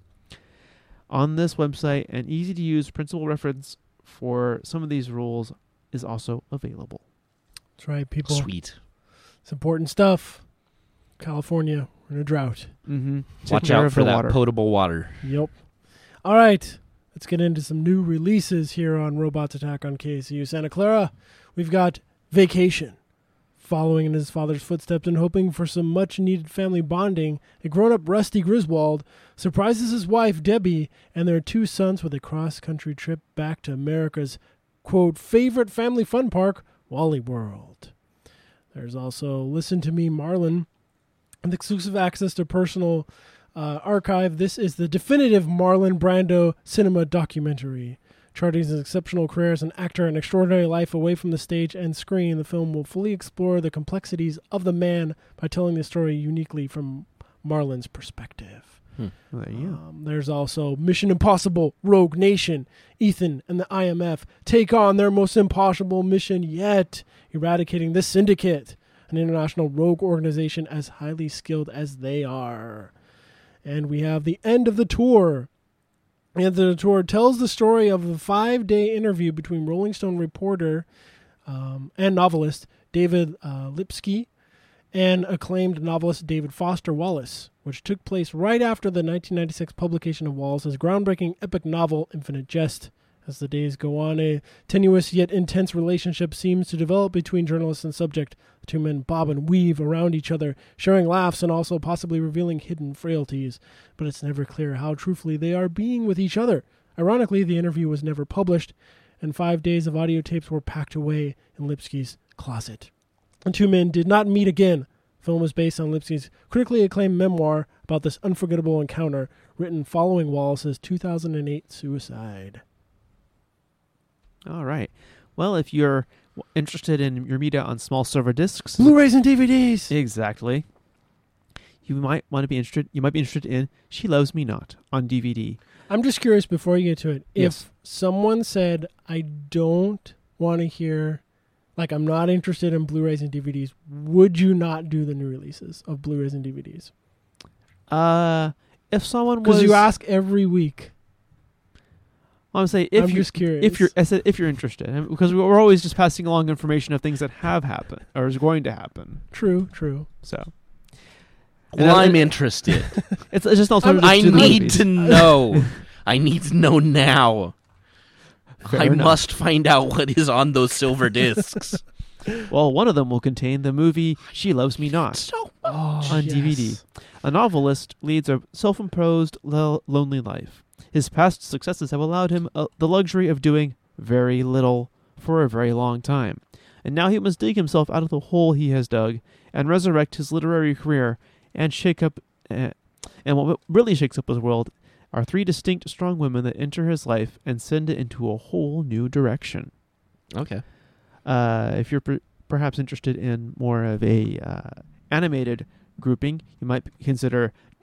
C: On this website, an easy-to-use principal reference for some of these rules is also available.
B: That's right, people.
D: Sweet.
B: It's important stuff. California, we're in a drought.
C: Mm-hmm.
D: Watch out for that potable water.
B: Yep. All right. Let's get into some new releases here on Robots Attack on KSU Santa Clara. We've got Vacation. Following in his father's footsteps and hoping for some much-needed family bonding, a grown-up Rusty Griswold surprises his wife, Debbie, and their 2 sons with a cross-country trip back to America's, quote, favorite family fun park, Wally World. There's also Listen to Me, Marlon. With exclusive access to personal archive, this is the definitive Marlon Brando cinema documentary. Charting his exceptional career as an actor and extraordinary life away from the stage and screen, the film will fully explore the complexities of the man by telling the story uniquely from Marlon's perspective. There's also Mission Impossible, Rogue Nation. Ethan and the IMF take on their most impossible mission yet, eradicating the Syndicate, an international rogue organization as highly skilled as they are. And we have the end of the tour. And the tour tells the story of a 5-day interview between Rolling Stone reporter and novelist David Lipsky and acclaimed novelist David Foster Wallace, which took place right after the 1996 publication of Wallace's groundbreaking epic novel, Infinite Jest. As the days go on, a tenuous yet intense relationship seems to develop between journalist and subject. The 2 men bob and weave around each other, sharing laughs and also possibly revealing hidden frailties. But it's never clear how truthfully they are being with each other. Ironically, the interview was never published, and 5 days of audio tapes were packed away in Lipsky's closet. The 2 men did not meet again. The film is based on Lipsky's critically acclaimed memoir about this unforgettable encounter, written following Wallace's 2008 suicide.
C: All right. Well, if you're interested in your media on small server discs,
B: Blu-rays and DVDs.
C: Exactly. You might be interested in She Loves Me Not on DVD.
B: I'm just curious before you get to it.
C: Yes.
B: If someone said, I don't want to hear, like I'm not interested in Blu-rays and DVDs, would you not do the new releases of Blu-rays and DVDs?
C: If someone was...
B: Because you ask every week.
C: I'm saying
B: I'm just curious.
C: If you're interested, because we're always just passing along information of things that have happened or is going to happen.
B: True.
C: So,
D: Well, I'm interested.
C: it's just an alternative.
D: I
C: to the
D: need
C: movies.
D: to know. I need to know now.
C: Fair
D: I
C: enough.
D: must find out what is on those silver discs.
C: Well, one of them will contain the movie She Loves Me Not
D: So
C: on DVD. A novelist leads a self-imposed lonely life. His past successes have allowed him the luxury of doing very little for a very long time. And now he must dig himself out of the hole he has dug and resurrect his literary career and shake up. And what really shakes up his world are 3 distinct strong women that enter his life and send it into a whole new direction.
D: okay.
C: If you're perhaps interested in more of a animated grouping, you might consider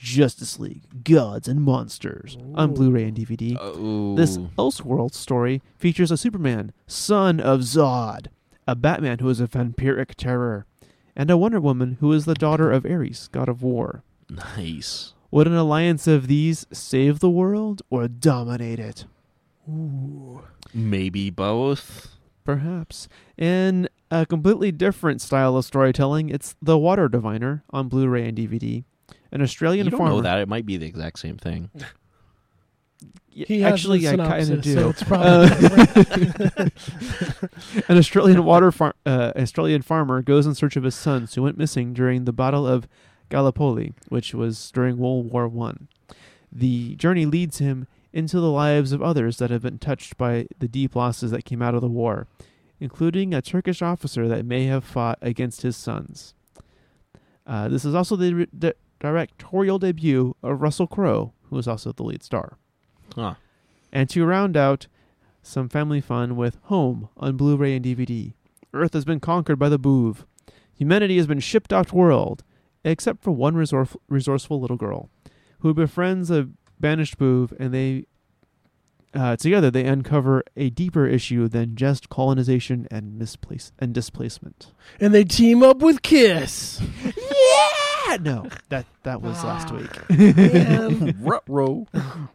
C: Justice League: Gods and Monsters on Blu-ray and DVD.
D: Oh.
C: This Elseworlds story features a Superman, son of Zod, a Batman who is a vampiric terror, and a Wonder Woman who is the daughter of Ares, god of war.
D: Nice.
C: Would an alliance of these save the world or dominate it?
B: Ooh.
D: Maybe both.
C: Perhaps. In a completely different style of storytelling, it's The Water Diviner on Blu-ray and DVD. An Australian
D: You don't
C: farmer.
D: know that. It might be the exact same thing.
B: He has
C: Actually,
B: the
C: I kind of
B: synopsis,
C: do.
B: so it's probably
C: An Australian farmer goes in search of his sons who went missing during the Battle of Gallipoli, which was during World War I. The journey leads him into the lives of others that have been touched by the deep losses that came out of the war, including a Turkish officer that may have fought against his sons. This is also the directorial debut of Russell Crowe, who is also the lead star.
D: Huh.
C: And to round out some family fun with Home on Blu-ray and DVD. Earth has been conquered by the Boov. Humanity has been shipped off-world, except for one resourceful little girl, who befriends a banished Boov, and they together they uncover a deeper issue than just colonization and displacement.
B: and they team up with Kiss.
C: Yeah, no, that was last week.
B: Man.
D: Ruh-roh.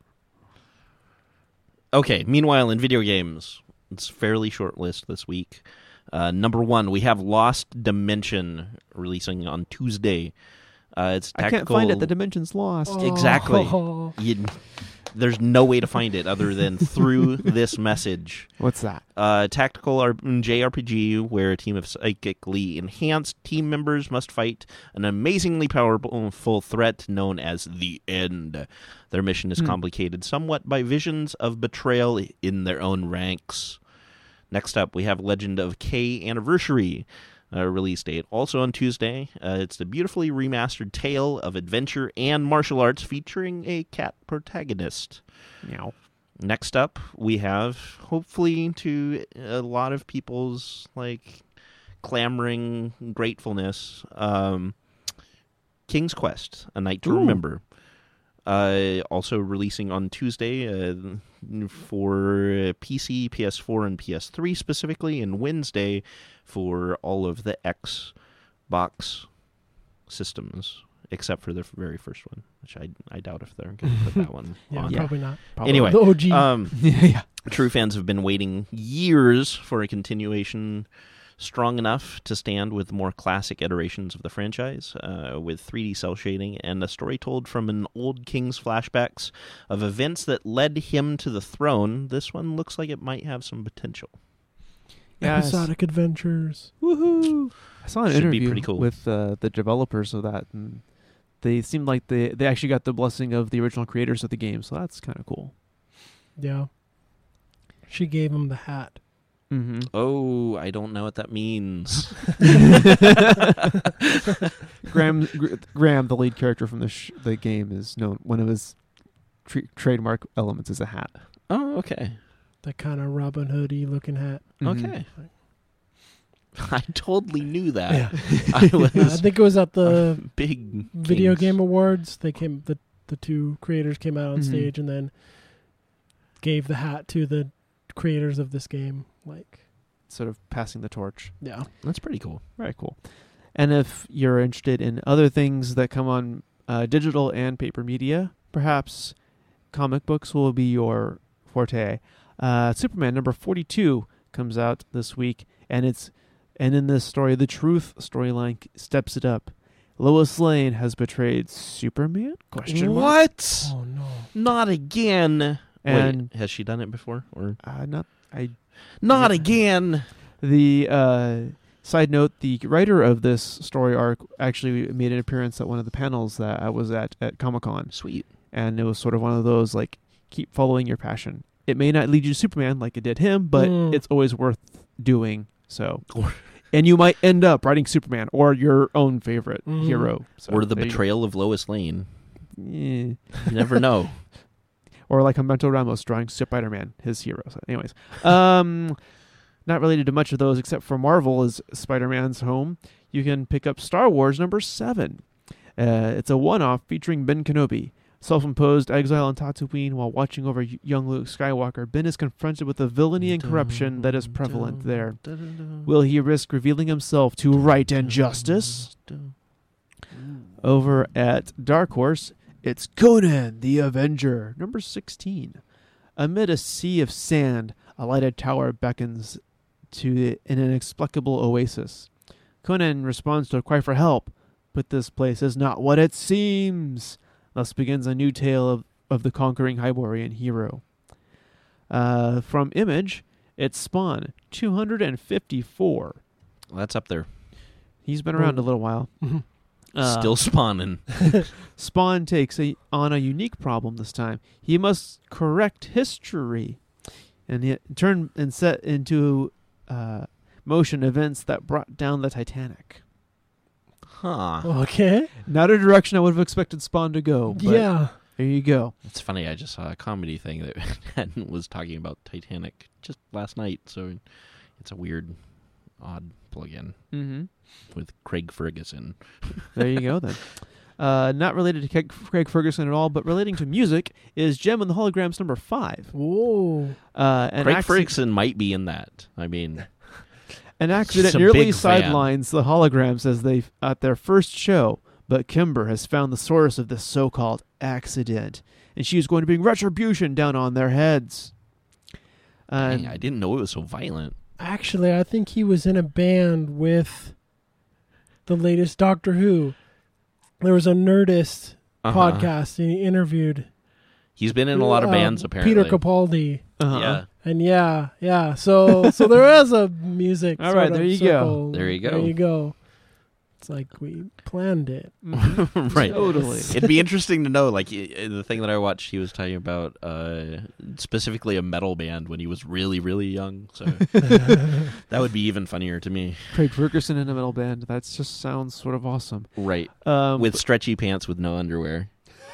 D: Okay, meanwhile, in video games, it's a fairly short list this week. Number 1, we have Lost Dimension releasing on Tuesday. It's
C: I
D: tactical.
C: can't find it. The dimension's lost.
D: Exactly.
B: Oh.
D: There's no way to find it other than through this message.
C: What's that?
D: Tactical JRPG where a team of psychically enhanced team members must fight an amazingly powerful threat known as the End. Their mission is complicated somewhat by visions of betrayal in their own ranks. Next up, we have Legend of K Anniversary. Release date also on Tuesday. It's the beautifully remastered tale of adventure and martial arts featuring a cat protagonist.
C: Meow.
D: Next up, we have, hopefully to a lot of people's clamoring gratefulness, King's Quest: A Night to
C: Ooh.
D: Remember. Also releasing on Tuesday for PC, PS4, and PS3 specifically, and Wednesday for all of the Xbox systems, except for the very first one, which I doubt if they're going to put that one
B: Yeah,
D: on.
B: probably not.
D: Anyway,
B: The OG.
C: Yeah.
D: True fans have been waiting years for a continuation strong enough to stand with more classic iterations of the franchise, with 3D cell shading and a story told from an old king's flashbacks of events that led him to the throne. This one looks like it might have some potential.
C: Yes.
B: Episodic adventures.
C: Woohoo! I saw an
D: Should be
C: interview
D: pretty cool.
C: with the developers of that, and they seemed like they actually got the blessing of the original creators of the game, so that's kind of cool.
B: Yeah. She gave him the hat.
C: Mm-hmm.
D: Oh, I don't know what that means.
C: Graham, the lead character from the game, is known. One of his trademark elements is a hat.
D: Oh, okay.
B: That kind of Robin Hood-y looking hat.
C: Mhm.
D: Okay. I totally knew that.
B: Yeah.
D: I
B: I
D: was
B: think it was at the
D: big
B: Video
D: Kings.
B: Game Awards. They came. The two creators came out on
C: Mhm.
B: stage and then gave the hat to the creators of this game.
C: Sort of passing the torch.
B: Yeah.
D: That's pretty cool.
C: Very cool. And if you're interested in other things that come on digital and paper media, perhaps comic books will be your forte. Superman number 42 comes out this week, and in this story, the Truth storyline steps it up. Lois Lane has betrayed Superman? Question mark.
D: What?
B: Oh no.
D: Not again.
C: And
D: Wait, has she done it before? Or
C: Yeah.
D: not again?
C: The side note: the writer of this story arc actually made an appearance at one of the panels that I was at Comic-Con.
D: Sweet.
C: And it was sort of one of those, keep following your passion. It may not lead you to Superman like it did him, but it's always worth doing so. And you might end up writing Superman or your own favorite hero. So,
D: Or the
C: there you go.
D: betrayal of Lois Lane.
C: Yeah.
D: You never know.
C: Or like Humberto Ramos drawing Spider-Man, his hero. So anyways, not related to much of those except for Marvel is Spider-Man's home. You can pick up Star Wars number 7. It's a one-off featuring Ben Kenobi. Self-imposed exile on Tatooine while watching over young Luke Skywalker, Ben is confronted with the villainy and corruption that is prevalent there. Will he risk revealing himself to right and justice? Over at Dark Horse, it's Conan the Avenger, number 16. Amid a sea of sand, a lighted tower beckons to an inexplicable oasis. Conan responds to a cry for help, but this place is not what it seems. Thus begins a new tale of the conquering Hyborian hero. From Image, it's Spawn, 254.
D: Well, that's up there.
C: He's been around a little while.
D: Still spawning.
C: Spawn takes on a unique problem this time. He must correct history and turn and set into motion events that brought down the Titanic.
D: Huh.
B: Okay.
C: Not a direction I would have expected Spawn to go. But
B: Yeah.
C: there you go.
D: It's funny, I just saw a comedy thing that was talking about Titanic just last night, so it's a weird, odd plug-in
C: Mm-hmm.
D: with Craig Ferguson.
C: There you go, then. Not related to Craig Ferguson at all, but relating to music is Gem and the Holograms number 5.
B: Whoa.
D: Craig Ferguson might be in that. I mean...
C: An accident
D: He's a
C: nearly
D: big fan.
C: sidelines the Holograms as they at their first show, but Kimber has found the source of this so-called accident, and she is going to bring retribution down on their heads.
D: Dang, I didn't know it was so violent.
B: Actually, I think he was in a band with the latest Doctor Who. There was a Nerdist podcast, and he interviewed...
D: He's been in a lot of bands, apparently.
B: Peter Capaldi.
D: Yeah.
B: And yeah. So there is a music.
C: All right, there you
B: circle.
D: There you go.
B: There you go. It's like we planned it.
D: Right.
C: Totally.
D: It'd be interesting to know, like, the thing that I watched, he was talking about specifically a metal band when he was really, really young. So that would be even funnier to me.
C: Craig Ferguson in a metal band. That just sounds sort of awesome.
D: Right. With stretchy pants with no underwear.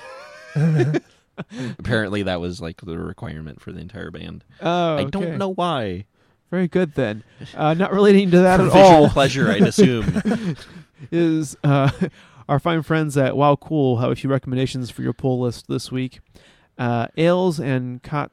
D: Apparently that was like the requirement for the entire band.
C: Oh,
D: I don't know why.
C: Very good then. Not relating to that
D: For
C: at
D: visual
C: all
D: pleasure, I'd assume.
C: is our fine friends at Wow Cool have a few recommendations for your pull list this week. Ailes Cott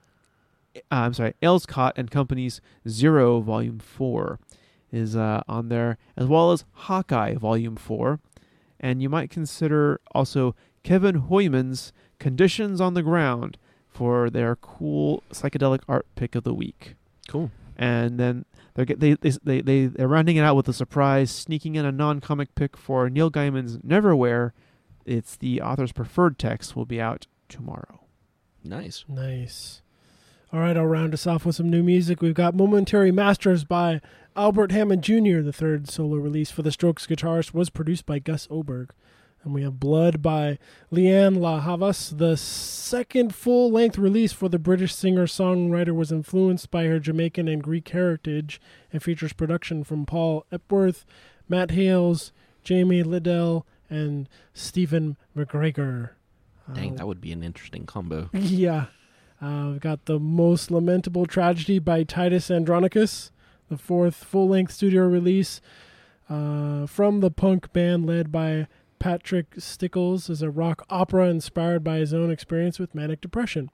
C: and Company's Zero Volume 4 is on there, as well as Hawkeye Volume 4. And you might consider also Kevin Hoyman's Conditions on the Ground for their cool psychedelic art pick of the week.
D: Cool.
C: And then they're rounding it out with a surprise, sneaking in a non-comic pick for Neil Gaiman's Neverwhere. It's the author's preferred text, will be out tomorrow.
D: Nice.
B: All right, I'll round us off with some new music. We've got Momentary Masters by Albert Hammond Jr., the third solo release for the Strokes guitarist, was produced by Gus Oberg. And we have Blood by Leanne La Havas. The second full-length release for the British singer-songwriter was influenced by her Jamaican and Greek heritage and features production from Paul Epworth, Matt Hales, Jamie Liddell, and Stephen McGregor.
D: Dang, that would be an interesting combo.
B: Yeah. We've got The Most Lamentable Tragedy by Titus Andronicus, the fourth full-length studio release from the punk band led by Patrick Stickles, is a rock opera inspired by his own experience with manic depression.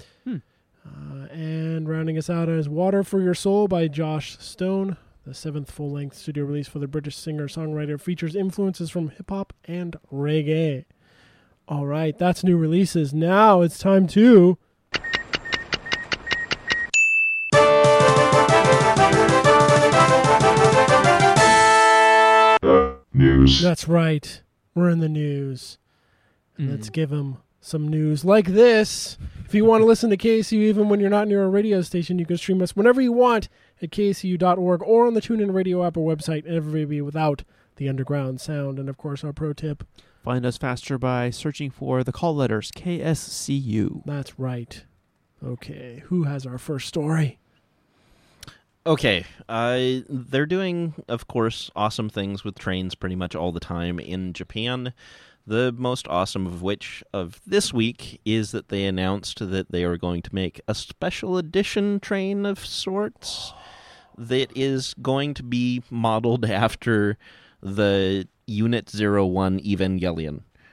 B: And rounding us out is Water for Your Soul by Josh Stone. The seventh full-length studio release for the British singer-songwriter features influences from hip-hop and reggae. All right, that's new releases. Now it's time to...
A: News.
B: That's right. We're in the news. And let's give them some news like this. If you want to listen to KSU even when you're not near a radio station, you can stream us whenever you want at ksu.org or on the TuneIn Radio app or website, and every be without the underground sound. And, of course, our pro tip.
C: Find us faster by searching for the call letters KSCU.
B: That's right. Okay, who has our first story?
D: Okay, they're doing, of course, awesome things with trains pretty much all the time in Japan. The most awesome of which of this week is that they announced that they are going to make a special edition train of sorts that is going to be modeled after the Unit 01 Evangelion.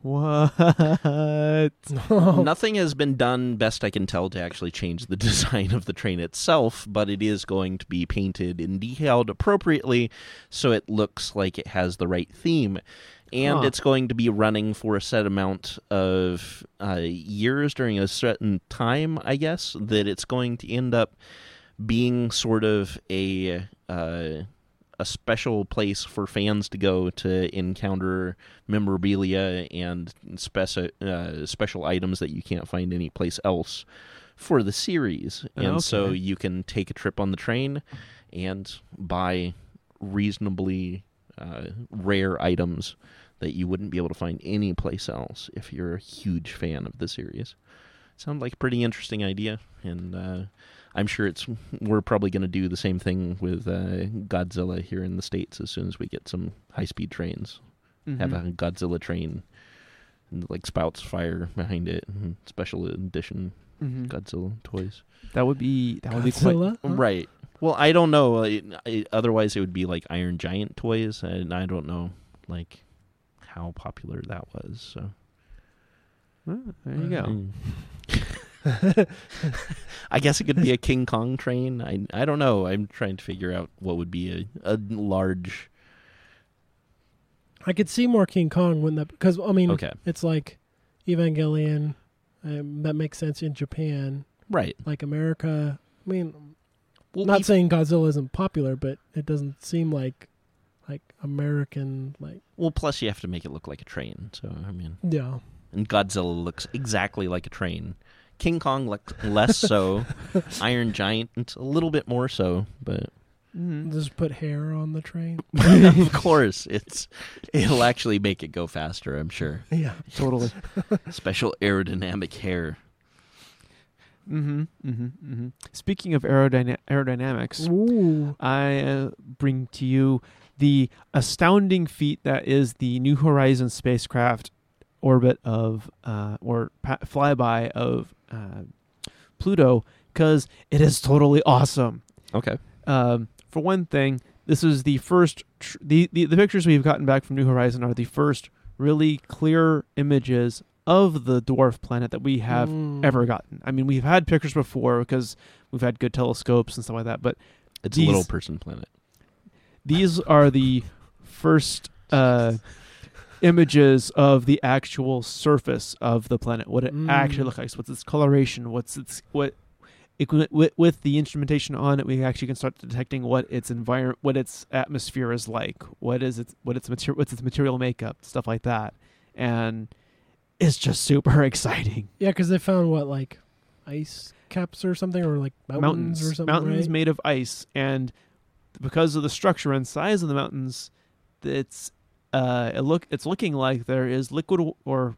C: What?
D: Nothing has been done, best I can tell, to actually change the design of the train itself, but it is going to be painted and decaled appropriately so it looks like it has the right theme. And it's going to be running for a set amount of years during a certain time, I guess, that it's going to end up being sort of a special place for fans to go to encounter memorabilia and special items that you can't find anyplace else for the series. And so you can take a trip on the train and buy reasonably rare items that you wouldn't be able to find anyplace else if you're a huge fan of the series. Sounds like a pretty interesting idea, and I'm sure we're probably going to do the same thing with Godzilla here in the States as soon as we get some high-speed trains.
C: Mm-hmm.
D: Have a Godzilla train, and like spouts fire behind it, and special edition Godzilla toys.
C: That would be quite
B: Godzilla? Huh?
D: Right. Well, I don't know. Otherwise, it would be like Iron Giant toys, and I don't know like how popular that was. So
C: there you go.
D: I guess it could be a King Kong train. I don't know. I'm trying to figure out what would be a large.
B: I could see more King Kong when that, because I mean,
D: Okay.
B: it's like Evangelion. That makes sense in Japan.
D: Right.
B: Like America. I mean,
D: Well,
B: not saying Godzilla isn't popular, but it doesn't seem like American. Like,
D: well, plus you have to make it look like a train. So I mean,
B: yeah.
D: and Godzilla looks exactly like a train. King Kong looks less so. Iron Giant a little bit more so, but
B: Just put hair on the train.
D: of course it'll actually make it go faster, I'm sure.
B: Yeah.
C: Totally.
D: Special aerodynamic hair.
C: Speaking of aerodynamics,
B: Ooh.
C: I bring to you the astounding feat that is the New Horizons spacecraft orbit of flyby of Pluto, because it is totally awesome.
D: Okay.
C: For one thing, this is the first the pictures we've gotten back from New Horizons are the first really clear images of the dwarf planet that we have ever gotten. I mean, we've had pictures before because we've had good telescopes and stuff like that, but
D: It's a little person planet.
C: these are the first images of the actual surface of the planet, what it actually looks like, what's its coloration, with the instrumentation on it, we actually can start detecting what its atmosphere is like, what's its material makeup, stuff like that, and it's just super exciting.
B: Yeah, because they found like ice caps or something, or like mountains or something.
C: Mountains
B: right?
C: made of ice, and because of the structure and size of the mountains, it's looking like there is liquid water,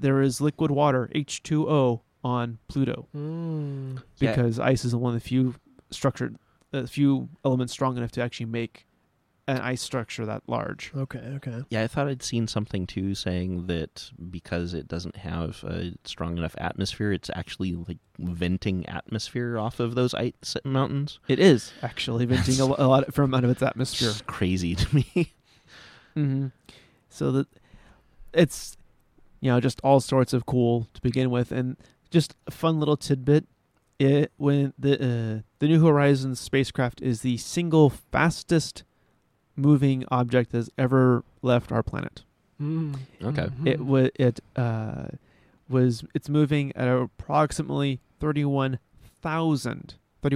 C: H2O, on Pluto, because ice is one of the few elements strong enough to actually make an ice structure that large.
B: Okay.
D: Yeah, I thought I'd seen something too saying that because it doesn't have a strong enough atmosphere, it's actually like venting atmosphere off of those ice mountains.
C: It is actually venting a lot from out of its atmosphere.
D: It's crazy to me.
C: Mm-hmm. So that it's just all sorts of cool to begin with, and just a fun little tidbit. When the New Horizons spacecraft is the single fastest moving object that has ever left our planet.
D: Okay.
C: It's moving at approximately 31,000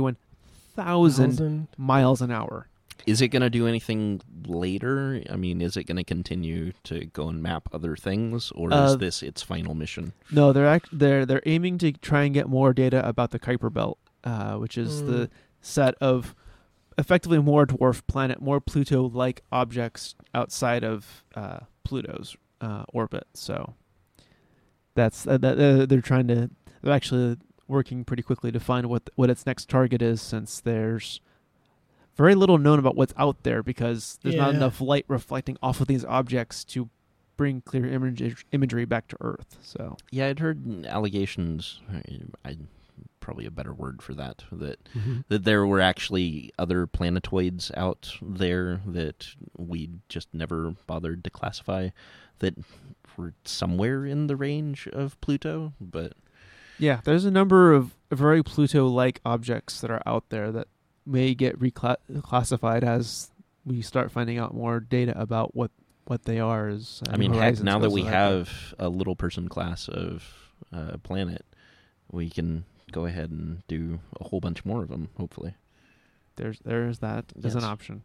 C: miles an hour.
D: Is it going to do anything later? I mean, is it going to continue to go and map other things, or is this its final mission?
C: No, they're aiming to try and get more data about the Kuiper Belt, which is the set of effectively more dwarf planet, more Pluto-like objects outside of Pluto's orbit. So that's they're actually working pretty quickly to find what its next target is, since there's very little known about what's out there, because there's not enough light reflecting off of these objects to bring clear imagery back to Earth. So
D: yeah, I'd heard allegations probably a better word for that. That there were actually other planetoids out there that we just never bothered to classify, that were somewhere in the range of Pluto. But
C: Yeah, there's a number of very Pluto-like objects that are out there that may get reclassified as we start finding out more data about what they are. As
D: I mean, heck,
C: Horizons
D: now that
C: goes
D: we
C: like
D: have a little person class of planet, we can go ahead and do a whole bunch more of them, hopefully.
C: there's that as an
D: Yes.
C: option.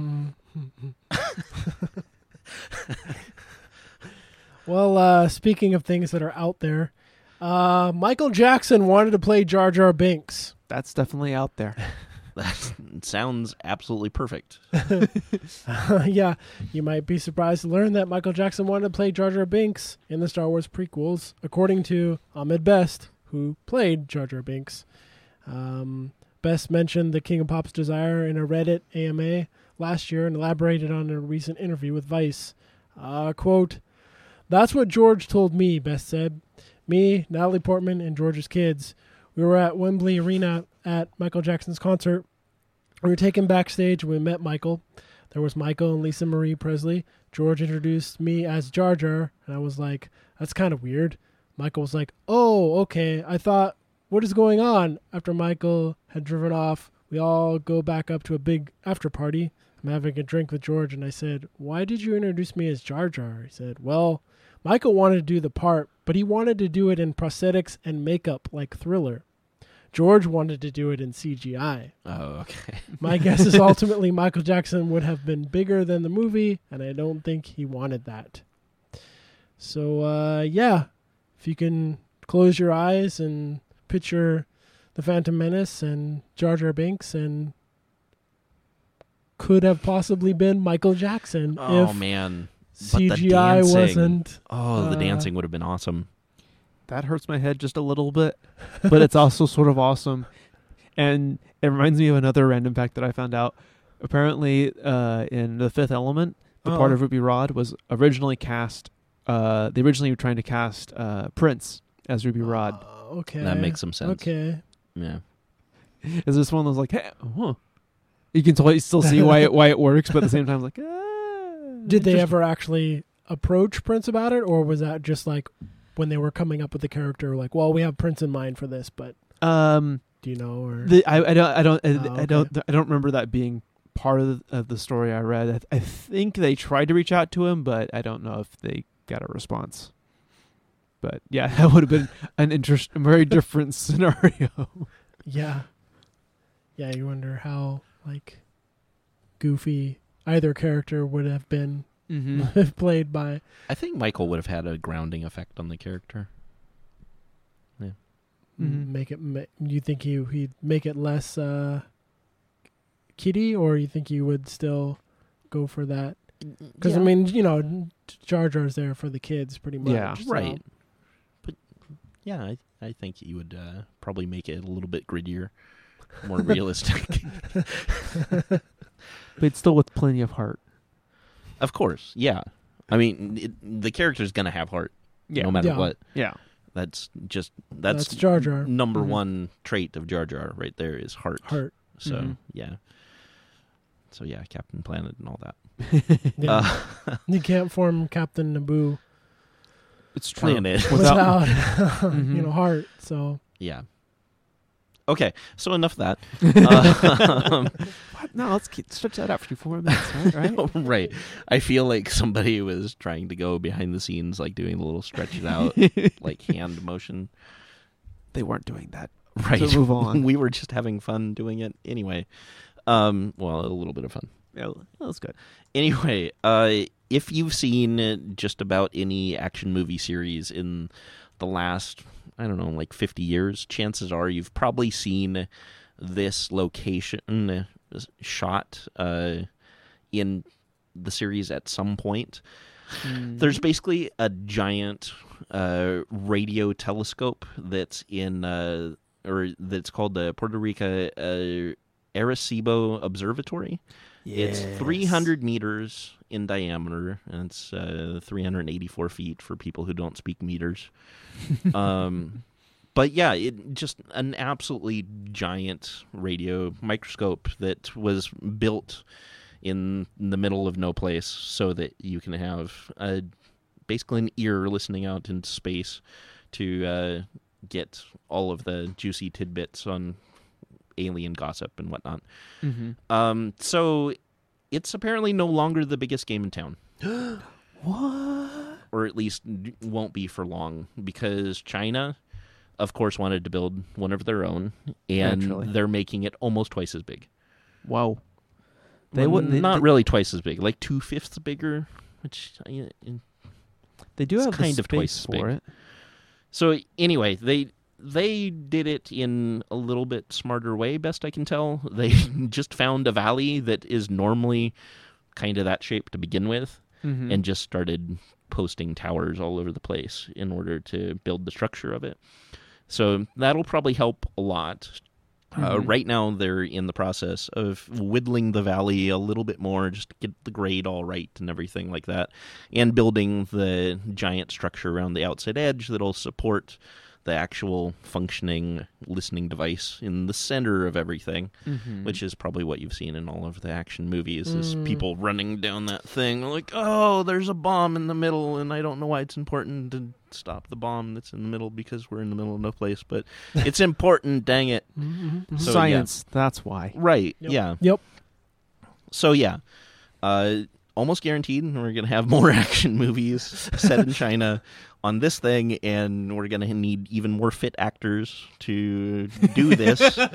B: Well, speaking of things that are out there, Michael Jackson wanted to play Jar Jar Binks.
C: That's definitely out there.
D: That sounds absolutely perfect.
B: Yeah, you might be surprised to learn that Michael Jackson wanted to play Jar Jar Binks in the Star Wars prequels, according to Ahmed Best, who played Jar Jar Binks. Best mentioned the King of Pop's desire in a Reddit AMA last year and elaborated on a recent interview with Vice. Quote, "That's what George told me," Best said. "Me, Natalie Portman, and George's kids. We were at Wembley Arena at Michael Jackson's concert. We were taken backstage and we met Michael. There was Michael and Lisa Marie Presley. George introduced me as Jar Jar, and I was like, that's kind of weird. Michael was like, oh, okay. I thought, what is going on? After Michael had driven off, we all go back up to a big after party. I'm having a drink with George, and I said, why did you introduce me as Jar Jar? He said, well, Michael wanted to do the part, but he wanted to do it in prosthetics and makeup like Thriller. George wanted to do it in CGI.
D: Oh, okay.
B: My guess is ultimately Michael Jackson would have been bigger than the movie, and I don't think he wanted that. So, yeah, if you can close your eyes and picture the Phantom Menace and Jar Jar Binks, and could have possibly been Michael Jackson
D: Oh,
B: if
D: man. But the
B: CGI
D: dancing.
B: wasn't.
D: Oh, the dancing would have been awesome.
C: That hurts my head just a little bit, but it's also sort of awesome. And it reminds me of another random fact that I found out. Apparently, in The Fifth Element, the part of Ruby Rhod was originally cast. They originally were trying to cast Prince as Ruby Rhod.
B: Okay.
D: That makes some sense.
B: Okay.
D: Yeah.
C: Is this one of those like, hey, huh. You can totally still see why it works, but at the same time, like,
B: Did they
C: interesting.
B: ever actually approach Prince about it, or was that just like when they were coming up with the character, like, well, we have Prince in mind for this, but do you know? Or
C: I don't
B: okay.
C: remember that being part of the story I read. I think they tried to reach out to him, but I don't know if they got a response. But yeah, that would have been a very different scenario.
B: yeah, you wonder how like goofy either character would have been
C: Mm-hmm.
B: played by.
D: I think Michael would have had a grounding effect on the character.
C: Mhm.
B: Make it. You think he'd make it less kiddie, or you think he would still go for that? Because I mean, you know, Jar Jar's there for the kids, pretty much.
C: Yeah.
B: so-
D: Right. But yeah, I think he would probably make it a little bit grittier, more realistic.
C: But still with plenty of heart.
D: Of course, yeah. I mean, the character's gonna have heart, no matter
B: Yeah.
D: what.
C: Yeah.
D: That's
B: That's Jar Jar.
D: number
C: Mhm.
D: one trait of Jar Jar right there is heart.
B: Heart.
D: So
C: Mhm.
D: yeah. So yeah, Captain Planet and all that.
B: Yeah. You can't form Captain Naboo
C: It's true.
D: Planet.
B: without,
C: Mhm.
B: you know, heart. So
D: Yeah. Okay, so enough of that.
C: What? No, let's stretch that out for 4 more minutes, right?
D: Right. I feel like somebody was trying to go behind the scenes, like doing a little stretch it out, like hand motion.
C: They weren't doing that.
D: Right.
C: So move on.
D: We were just having fun doing it anyway. Well, a little bit of fun.
C: Yeah, that's good.
D: Anyway, if you've seen just about any action movie series in the last, I don't know, like 50 years, chances are you've probably seen this location shot in the series at some point. There's basically a giant radio telescope that's in, or that's called the Puerto Rico Arecibo Observatory. It's 300 meters in diameter, and it's 384 feet for people who don't speak meters. But But yeah, it just an absolutely giant radio microscope that was built in the middle of no place so that you can have basically an ear listening out into space to get all of the juicy tidbits on alien gossip and whatnot.
C: Mm-hmm.
D: So it's apparently no longer the biggest game in town.
C: What?
D: Or at least won't be for long, because China, of course, wanted to build one of their own, and
C: Naturally.
D: they're making it almost twice as big.
C: Wow.
D: They wouldn't, not really twice as big, like 2/5 bigger, which
C: They do
D: It's
C: have
D: kind
C: the
D: of twice
C: space
D: as
C: for
D: big.
C: it.
D: So anyway, they did it in a little bit smarter way, best I can tell. They just found a valley that is normally kind of that shape to begin with,
C: Mm-hmm.
D: and just started posting towers all over the place in order to build the structure of it. So that'll probably help a lot.
C: Mhm.
D: Right now, they're in the process of whittling the valley a little bit more, just to get the grade all right and everything like that, and building the giant structure around the outside edge that'll support the actual functioning listening device in the center of everything,
C: Mm-hmm.
D: which is probably what you've seen in all of the action movies, is people running down that thing like, oh, there's a bomb in the middle, and I don't know why it's important to stop the bomb that's in the middle, because we're in the middle of no place, but it's important, dang it.
B: Mm-hmm.
D: So,
C: Science. That's why.
D: Right,
B: Yep.
D: yeah.
B: Yep.
D: So, yeah, almost guaranteed we're going to have more action movies set in China on this thing, and we're going to need even more fit actors to do this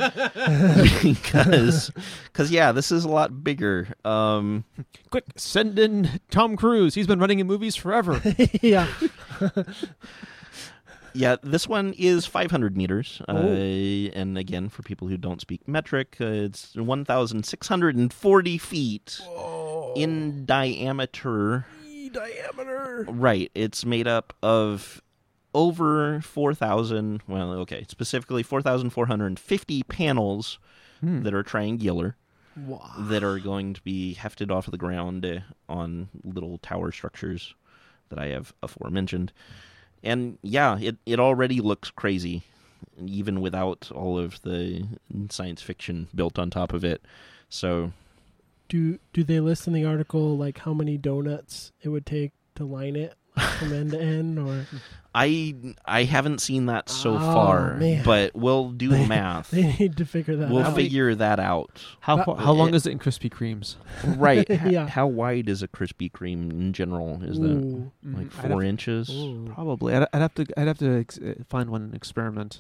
D: because yeah, this is a lot bigger.
C: Quick, send in Tom Cruise. He's been running in movies forever.
B: Yeah.
D: Yeah, this one is 500 meters.
B: Oh.
D: And again, for people who don't speak metric, it's 1,640 feet in diameter.
B: Diameter.
D: Right. It's made up of over 4,000, well, okay, specifically 4,450 panels that are triangular,
B: Wow.
D: that are going to be hefted off of the ground on little tower structures that I have aforementioned. And yeah, it already looks crazy, even without all of the science fiction built on top of it. So
B: Do they list in the article like how many donuts it would take to line it from end to end, or
D: I haven't seen that so
B: Oh,
D: far,
B: man.
D: but we'll do the math.
B: they need to figure that
D: We'll
B: out?
D: figure that out.
C: How long is it in Krispy Kremes?
D: Right.
B: Yeah.
D: How wide is a Krispy Kreme in general? Is that
B: Ooh.
D: like
C: I'd
D: 4
C: have-
D: inches?
B: Ooh.
C: Probably. I'd have to find one and experiment.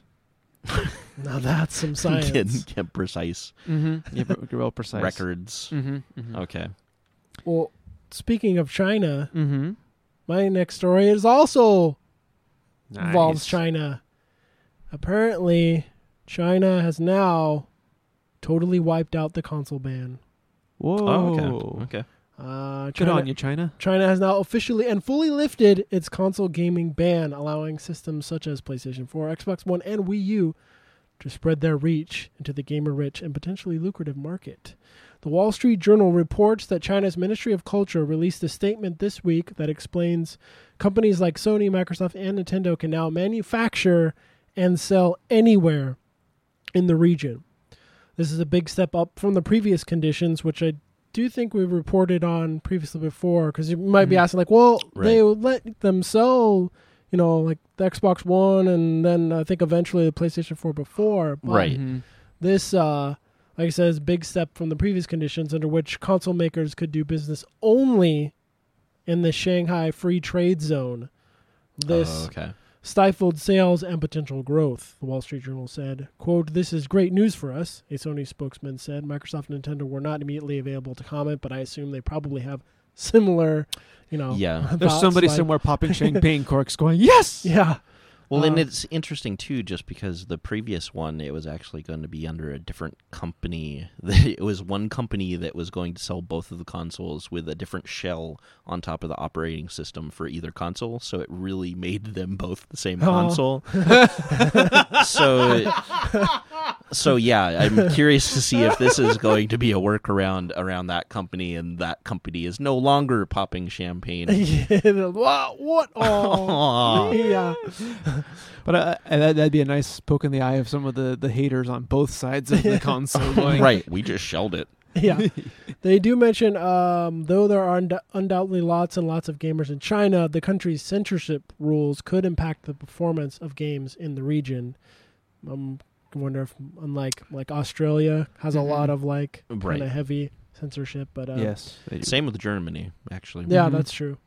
B: Now that's some science.
D: Get precise
C: Mm-hmm. Yeah, but real precise.
D: records.
C: Mm-hmm. Mm-hmm.
D: Okay.
B: Well, speaking of China,
C: Mm-hmm.
B: my next story is also
C: Nice.
B: involves China. Apparently, China has now totally wiped out the console ban.
C: Whoa.
D: Oh, okay.
C: Good
B: China,
C: on you, China.
B: China has now officially and fully lifted its console gaming ban, allowing systems such as PlayStation 4, Xbox One, and Wii U to spread their reach into the gamer-rich and potentially lucrative market. The Wall Street Journal reports that China's Ministry of Culture released a statement this week that explains companies like Sony, Microsoft, and Nintendo can now manufacture and sell anywhere in the region. This is a big step up from the previous conditions, which I do think we've reported on previously before, because you might be asking, like, well, they would let them sell, you know, like the Xbox One and then I think eventually the PlayStation 4 before. But
D: Right.
C: Mm-hmm.
B: this, like I said, is a big step from the previous conditions under which console makers could do business only in the Shanghai Free Trade Zone. This
D: Okay.
B: stifled sales and potential growth, the Wall Street Journal said. Quote, "This is great news for us," a Sony spokesman said. Microsoft and Nintendo were not immediately available to comment, but I assume they probably have similar, you know.
D: Yeah.
C: There's
B: thoughts,
C: somebody
B: like-
C: somewhere popping champagne corks going, yes!
B: Yeah.
D: Well, and it's interesting, too, just because the previous one, it was actually going to be under a different company. It was one company that was going to sell both of the consoles with a different shell on top of the operating system for either console, so it really made them both the same console. So yeah, I'm curious to see if this is going to be a workaround around that company, and that company is no longer popping champagne.
B: What? Oh.
D: Aw.
B: Yeah.
C: But that'd be a nice poke in the eye of some of the haters on both sides of the console. Going,
D: Right, we just shelled it.
B: Yeah. They do mention, though there are undoubtedly lots and lots of gamers in China, the country's censorship rules could impact the performance of games in the region. I wonder if, unlike like Australia, has a lot of like kind
D: Right.
B: of heavy censorship. But
C: yes, they do.
D: Same with Germany, actually.
B: yeah,
C: Mhm.
B: that's true.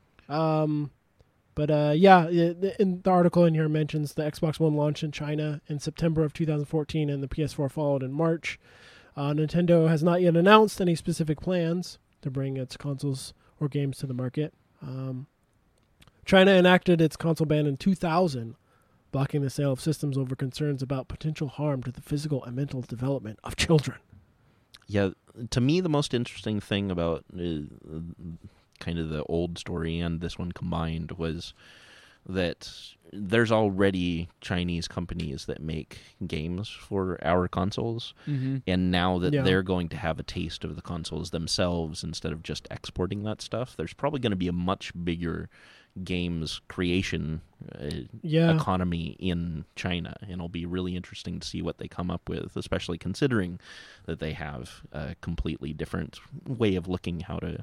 B: Yeah, in the article in here mentions the Xbox One launched in China in September of 2014, and the PS4 followed in March. Nintendo has not yet announced any specific plans to bring its consoles or games to the market. China enacted its console ban in 2000, blocking the sale of systems over concerns about potential harm to the physical and mental development of children.
D: Yeah, to me, the most interesting thing about kind of the old story and this one combined was that there's already Chinese companies that make games for our consoles, and now that they're going to have a taste of the consoles themselves instead of just exporting that stuff, there's probably going to be a much bigger games creation economy in China, and it'll be really interesting to see what they come up with, especially considering that they have a completely different way of looking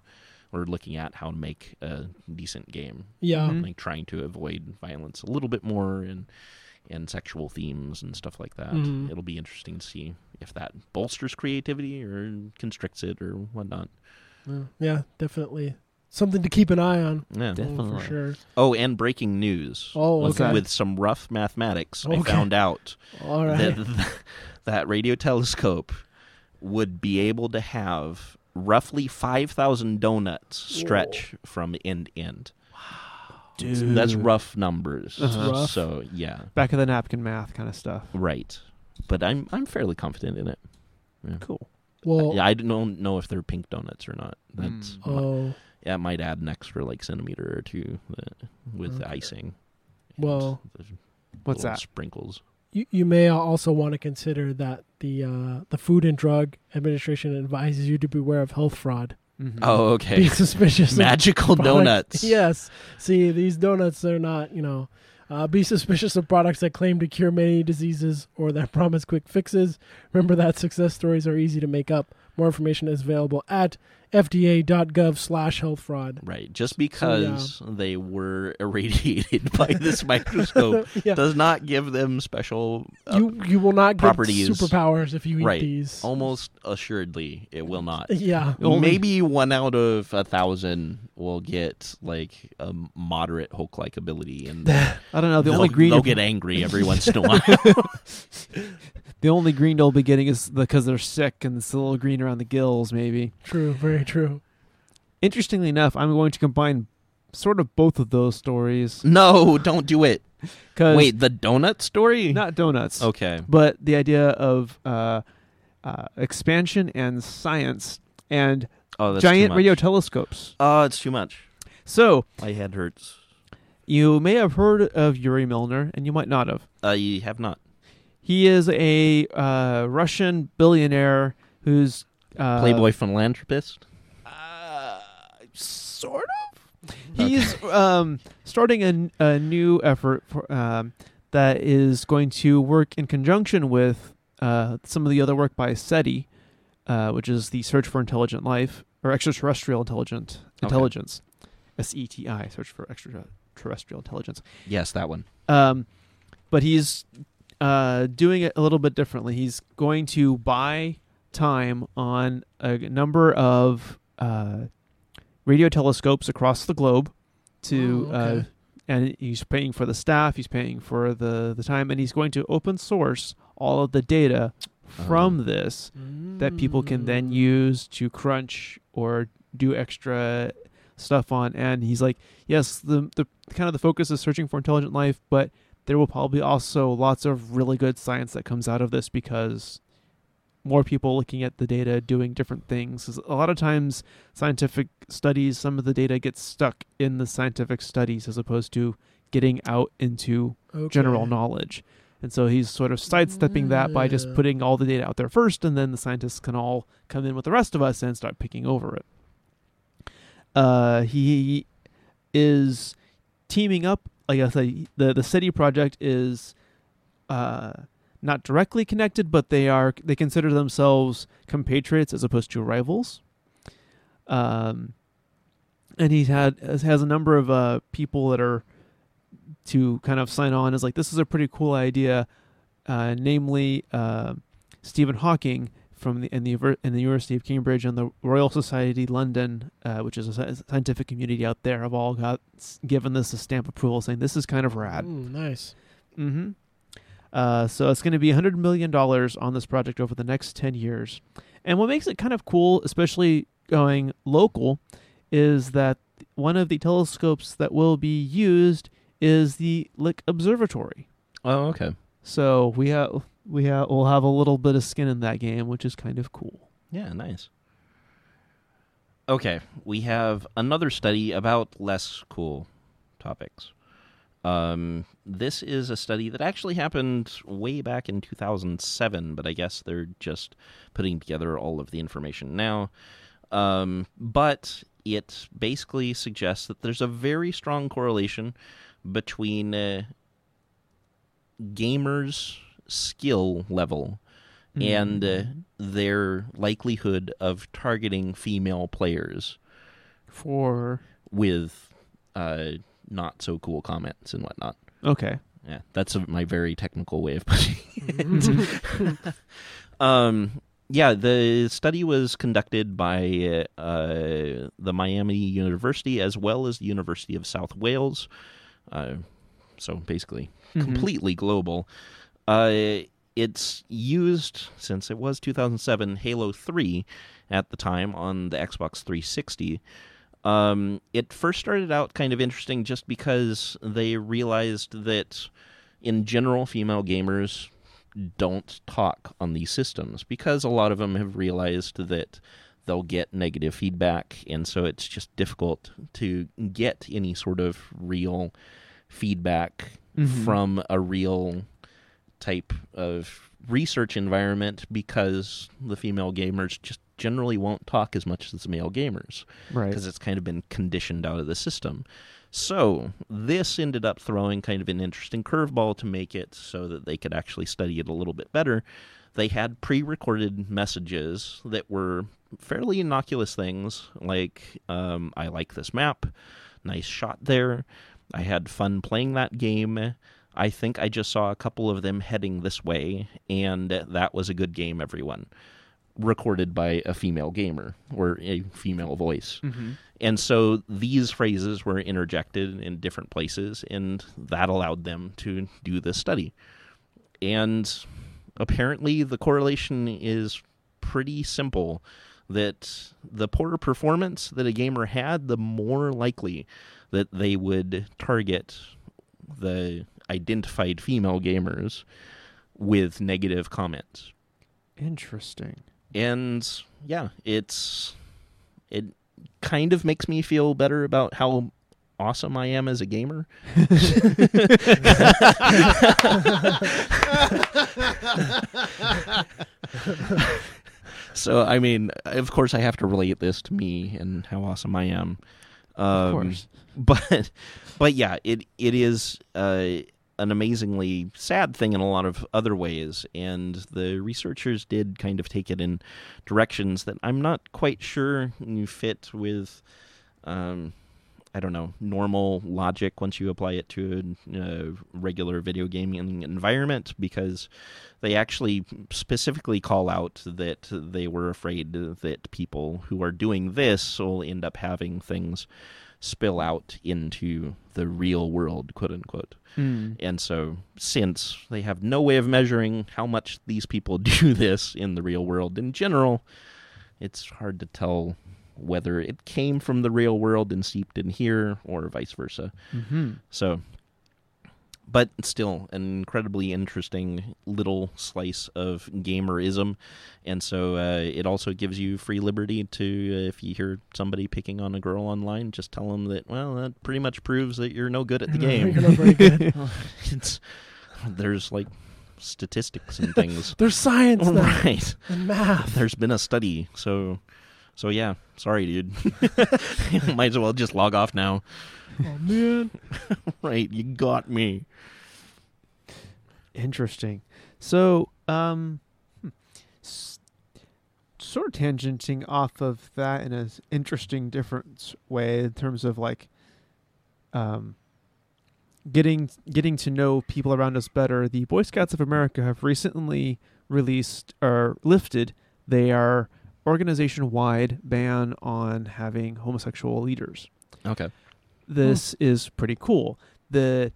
D: at how to make a decent game.
B: Yeah.
D: Like trying to avoid violence a little bit more and sexual themes and stuff like that. It'll be interesting to see if that bolsters creativity or constricts it or whatnot.
B: Yeah, definitely. Something to keep an eye on.
D: Yeah.
C: Definitely.
B: For sure.
D: Oh, and breaking news.
B: Oh, okay.
D: With some rough mathematics, I
B: Okay.
D: found out
B: All right.
D: that radio telescope would be able to have roughly 5,000 donuts stretch from end to end.
C: Dude.
D: That's rough numbers.
C: Uh-huh.
B: Rough.
D: So, yeah.
C: Back of the napkin math kind of stuff.
D: Right. But I'm fairly confident in it. Yeah.
C: Cool.
B: Well,
D: Yeah, I don't know if they're pink donuts or not. That's
B: oh,
D: it might add an extra like centimeter or two with
B: Okay.
D: icing.
B: Well,
D: The
C: What's
D: little
C: that?
D: Sprinkles.
B: you may also want to consider that the Food and Drug Administration advises you to beware of health fraud.
C: Mhm.
D: Oh,
B: Be
D: okay.
B: suspicious of
D: Magical
B: products.
D: donuts.
B: Yes. See, these donuts, they're not, be suspicious of products that claim to cure many diseases or that promise quick fixes. Remember that success stories are easy to make up. More information is available at fda.gov/health fraud.
D: Right. Just because they were irradiated by this microscope
B: Yeah.
D: does not give them special
B: You will not get
D: properties.
B: superpowers if you eat
D: Right.
B: these.
D: Almost assuredly, it will not.
B: Yeah.
D: Maybe 1 out of 1,000 will get like a moderate Hulk-like ability, and
C: I don't know. The only green
D: they'll get angry every once in a while.
C: the only green they'll be getting is because they're sick and it's a little green around the gills, maybe.
B: True. Very true.
C: Interestingly enough, I'm going to combine sort of both of those stories.
D: No, don't do it.
C: 'Cause
D: Wait, the donut story?
C: not donuts.
D: Okay.
C: But the idea of expansion and science and
D: Oh, that's too
C: giant
D: much.
C: radio telescopes.
D: Oh, it's too much.
C: So
D: My head hurts.
C: you may have heard of Yuri Milner, and you might not have.
D: You have not.
C: He is a Russian billionaire who's
D: Playboy philanthropist?
C: sort of. He's starting a new effort for, that is going to work in conjunction with some of the other work by SETI, which is the Search for Intelligent Life, or Extraterrestrial Intelligence. SETI, Search for Extraterrestrial Intelligence.
D: Yes, that one.
C: But he's doing it a little bit differently. He's going to buy time on a number of radio telescopes across the globe to
B: okay.
C: and he's paying for the staff, he's paying for the time, and he's going to open source all of the data from this that people can then use to crunch or do extra stuff on. And he's like, yes, the kind of the focus is searching for intelligent life, but there will probably also lots of really good science that comes out of this because more people looking at the data doing different things. 'Cause a lot of times scientific studies, some of the data gets stuck in the scientific studies as opposed to getting out into general knowledge. And so he's sort of sidestepping that by just putting all the data out there first, and then the scientists can all come in with the rest of us and start picking over it. He is teaming up like I say, the SETI project is not directly connected, but they consider themselves compatriots as opposed to rivals. And he has a number of people that are to kind of sign on as like, this is a pretty cool idea, namely Stephen Hawking in the University of Cambridge and the Royal Society London, which is a scientific community out there, have all given this a stamp approval, saying this is kind of rad.
B: Ooh, nice.
C: Mm-hmm. So it's going to be $100 million on this project over the next 10 years. And what makes it kind of cool, especially going local, is that one of the telescopes that will be used is the Lick Observatory.
D: Oh, okay.
C: So we'll have a little bit of skin in that game, which is kind of cool.
D: Yeah, nice. Okay, we have another study about less cool topics. This is a study that actually happened way back in 2007, but I guess they're just putting together all of the information now. But it basically suggests that there's a very strong correlation between gamers' skill level and their likelihood of targeting female players with not so cool comments and whatnot.
C: Okay.
D: Yeah, that's my very technical way of putting it. Yeah, the study was conducted by the Miami University as well as the University of South Wales. So basically completely global. It's used, since it was 2007, Halo 3 at the time on the Xbox 360. It first started out kind of interesting just because they realized that, in general, female gamers don't talk on these systems because a lot of them have realized that they'll get negative feedback, and so it's just difficult to get any sort of real feedback from a real type of research environment because the female gamers just generally won't talk as much as the male gamers.
C: Right.
D: Because it's kind of been conditioned out of the system. So this ended up throwing kind of an interesting curveball to make it so that they could actually study it a little bit better. They had pre-recorded messages that were fairly innocuous things like, I like this map, nice shot there, I had fun playing that game, I think I just saw a couple of them heading this way, and that was a good game, everyone. Recorded by a female gamer, or a female voice. And so these phrases were interjected in different places, and that allowed them to do this study. And apparently the correlation is pretty simple, that the poorer performance that a gamer had, the more likely that they would target the identified female gamers with negative comments.
C: Interesting.
D: And yeah, it kind of makes me feel better about how awesome I am as a gamer. So, I mean, of course I have to relate this to me and how awesome I am.
C: Of course.
D: But yeah, it is an amazingly sad thing in a lot of other ways, and the researchers did kind of take it in directions that I'm not quite sure fit with, I don't know, normal logic once you apply it to a regular video gaming environment, because they actually specifically call out that they were afraid that people who are doing this will end up having things spill out into the real world, quote unquote. And so, since they have no way of measuring how much these people do this in the real world in general, it's hard to tell whether it came from the real world and seeped in here or vice versa. So, but still an incredibly interesting little slice of gamerism. And so it also gives you free liberty to, if you hear somebody picking on a girl online, just tell them that, well, that pretty much proves that you're no good at the game.
B: You're not very good.
D: There's like statistics and things.
B: There's science now.
D: Right.
B: And math.
D: There's been a study. So yeah, sorry, dude. Might as well just log off now.
B: Oh, man.
D: Right, you got me.
C: Interesting. So, sort of tangenting off of that in an interesting, different way in terms of like, getting to know people around us better. The Boy Scouts of America have recently released or lifted their organization-wide ban on having homosexual leaders.
D: Okay.
C: This is pretty cool. The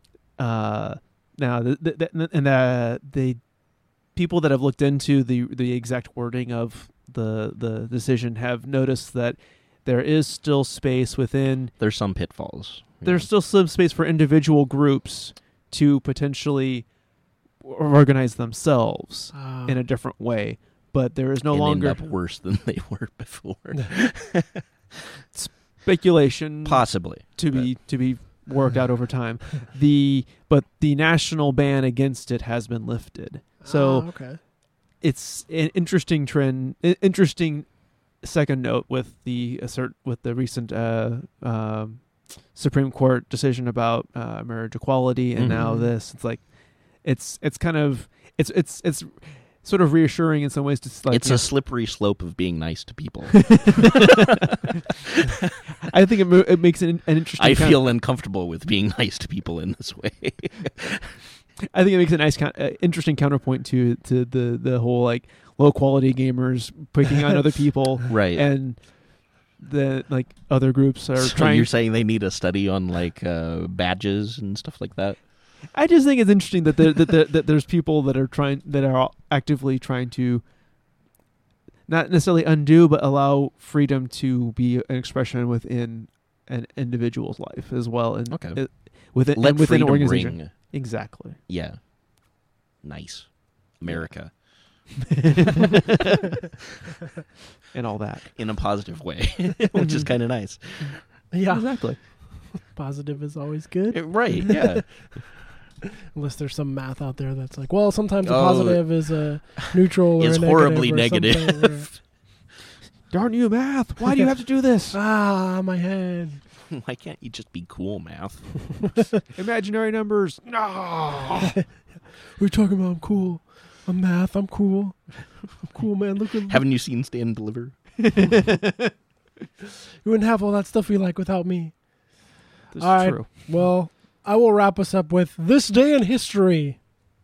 C: people that have looked into the exact wording of the decision have noticed that there is still space within.
D: There's some pitfalls.
C: There's still some space for individual groups to potentially organize themselves in a different way, but there is no longer
D: end up worse than they were before.
C: Speculation,
D: possibly
C: to be worked out over time. But the national ban against it has been lifted. So
B: okay.
C: It's an interesting trend. Interesting second note with the recent Supreme Court decision about marriage equality, and now this. It's like it's kind of it's sort of reassuring in some ways.
D: It's a slippery slope of being nice to people.
C: I think it makes an interesting.
D: I feel uncomfortable with being nice to people in this way.
C: I think it makes a nice, interesting counterpoint to the whole like low quality gamers picking on other people,
D: right?
C: And the like other groups are trying.
D: You're saying they need a study on like badges and stuff like that.
C: I just think it's interesting that that there's people that are actively trying to not necessarily undo, but allow freedom to be an expression within an individual's life as well, and within an organization.
D: Ring.
C: Exactly.
D: Yeah. Nice. America.
C: And all that.
D: In a positive way, which is kind of nice.
B: Yeah.
C: Exactly.
B: Positive is always good.
D: Right, yeah.
B: Unless there's some math out there that's like, well, sometimes a positive is a neutral or
D: is
B: a
D: horribly
B: negative.
C: Darn you, math. Why do you have to do this?
B: My head.
D: Why can't you just be cool, math?
C: Imaginary numbers. No.
B: We're talking about I'm cool. I'm math. I'm cool. I'm cool, man. Look at.
D: Haven't you seen Stand Deliver?
B: You wouldn't have all that stuff you like without me.
C: This
B: all
C: is
B: right.
C: true.
B: Well, I will wrap us up with this day in history.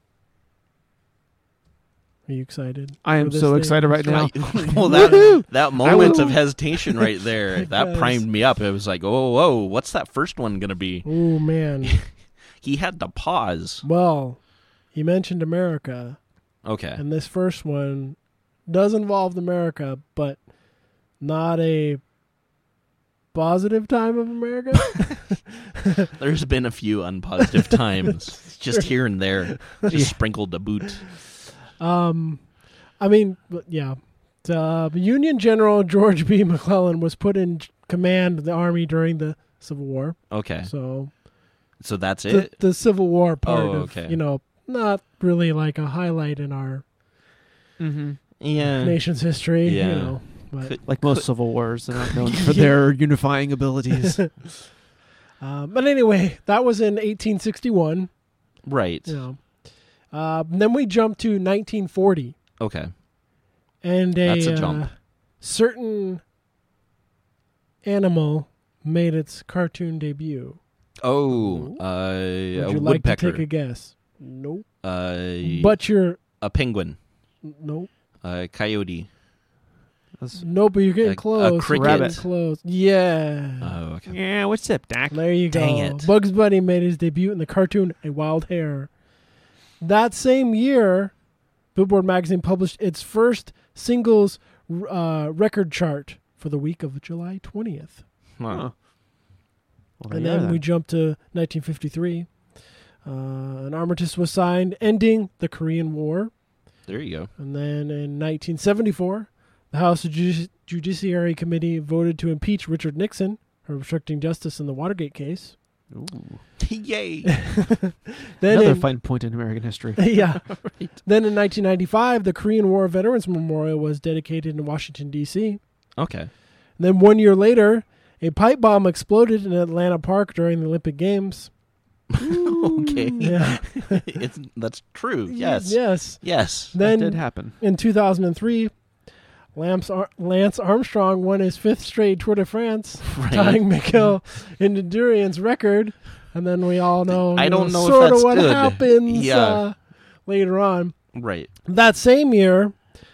B: Are you excited?
C: I am so excited right now.
D: Well, that moment of hesitation right there, that primed me up. It was like, whoa, what's that first one going to be?
B: Oh, man.
D: He had to pause.
B: Well, he mentioned America.
D: Okay.
B: And this first one does involve America, but not a positive time of America.
D: There's been a few unpositive times, just here and there, just sprinkled to boot.
B: I mean, yeah. Union General George B. McClellan was put in command of the Army during the Civil War.
D: Okay.
B: So
D: that's it?
B: The Civil War part of,
D: okay.
B: Not really like a highlight in our nation's history,
D: Yeah.
B: But
C: like most civil wars, they're not known for their unifying abilities.
B: But anyway, that was in 1861.
D: Right.
B: Then we jumped to 1940.
D: Okay.
B: And
D: that's a jump.
B: Certain animal made its cartoon debut.
D: Oh,
B: Would
D: a
B: you like
D: woodpecker.
B: to take a guess? Nope.
D: But
B: you're
D: a penguin.
B: Nope.
D: A coyote.
B: Nope, but you're getting close.
D: A cricket.
B: You're getting close. Yeah.
D: Oh, okay.
C: Yeah, what's up, Doc?
B: There you go.
D: Dang it.
B: Bugs Bunny made his debut in the cartoon A Wild Hare. That same year, Billboard magazine published its first singles record chart for the week of July 20th.
D: Huh.
C: Well,
B: And then we jumped to 1953. An armistice was signed, ending the Korean War.
D: There you go.
B: And then in 1974, the House Judiciary Committee voted to impeach Richard Nixon for obstructing justice in the Watergate case.
C: Ooh.
D: Yay.
C: Another fine point in American history.
B: Yeah.
D: Right.
B: Then in 1995, the Korean War Veterans Memorial was dedicated in Washington, D.C.
D: Okay.
B: And then 1 year later, A pipe bomb exploded in Atlanta Park during the Olympic Games.
D: Okay.
B: Yeah.
D: That's true. Yes.
B: Yes.
D: Yes.
B: Then
C: That did happen.
B: in 2003, Lance Armstrong won his 5th straight Tour de France,
D: Right.
B: tying Mikel Indurain's record. And then we all know,
D: I don't know if
B: sort of
D: that's
B: what
D: good.
B: happens
D: Yeah.
B: later on.
D: Right.
B: That same year,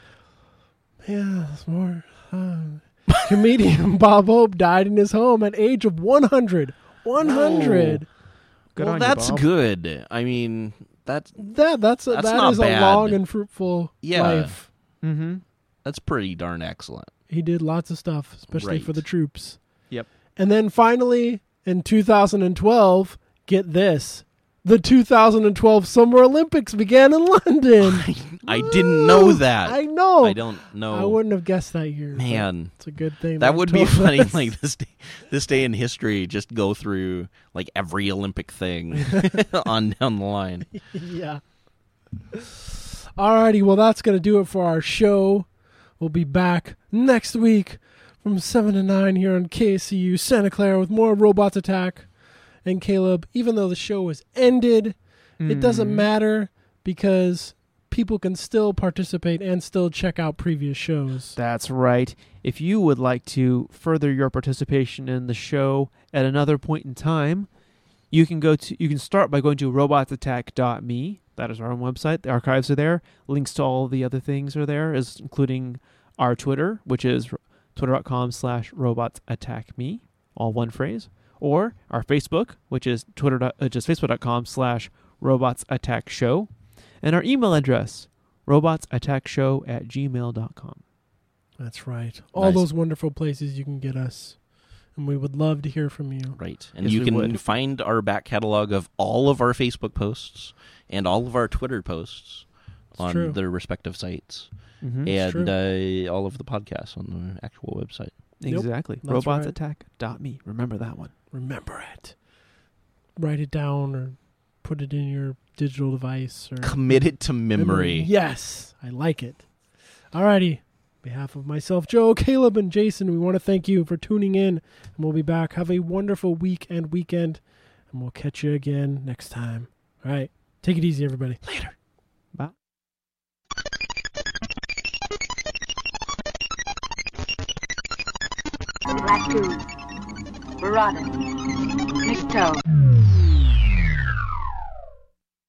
B: it's more. Comedian Bob Hope died in his home at age of 100. 100.
C: Good
D: Well,
C: on
D: that's
C: you, Bob.
D: good. I mean, that's
B: That
D: That's
B: that
D: not
B: is
D: bad.
B: a long and fruitful
D: Yeah.
B: life.
C: Mm-hmm.
D: that's pretty darn excellent.
B: He did lots of stuff, especially for
D: Right.
B: the troops.
C: Yep.
B: And then finally, in 2012, get this. The 2012 Summer Olympics began in London.
D: I didn't know that.
B: I know.
D: I don't know.
B: I wouldn't have guessed that year. but
D: Man,
B: it's a good thing.
D: that would be
B: told
D: funny.
B: us.
D: Like this day in history, just go through like every Olympic thing on down the line.
B: Yeah. Alrighty, well, that's going to do it for our show. We'll be back next week from 7 to 9 here on KCU Santa Clara with more Robots Attack. And Caleb, even though the show is ended, it doesn't matter because people can still participate and still check out previous shows.
C: That's right. If you would like to further your participation in the show at another point in time, you can start by going to robotsattack.me. That is our own website. The archives are there. Links to all the other things are there, including our Twitter, which is twitter.com/robotsattackme, all one phrase. Or our Facebook, which is facebook.com/robotsattackshow. And our email address, robotsattackshow@gmail.com.
B: That's right. All
D: Nice.
B: those wonderful places you can get us. And we would love to hear from you.
D: Right. And
C: Yes,
D: you
C: we
D: can
C: would.
D: find our back catalog of all of our Facebook posts and all of our Twitter posts on
B: true.
D: their respective sites.
C: Mm-hmm.
D: And all of the podcasts on the actual website.
B: Yep,
C: Exactly.
B: that's right.
C: Robotsattack.me. Remember that one.
B: Remember it. Write it down or put it in your digital device. Or
D: Commit it to memory.
B: Yes, I like it. Alrighty. On behalf of myself, Joe, Caleb, and Jason, we want to thank you for tuning in. And we'll be back. Have a wonderful week and weekend. And we'll catch you again next time. All right. Take it easy, everybody.
D: Later.
C: Bye.
F: Black Tooth, Barada, McToe.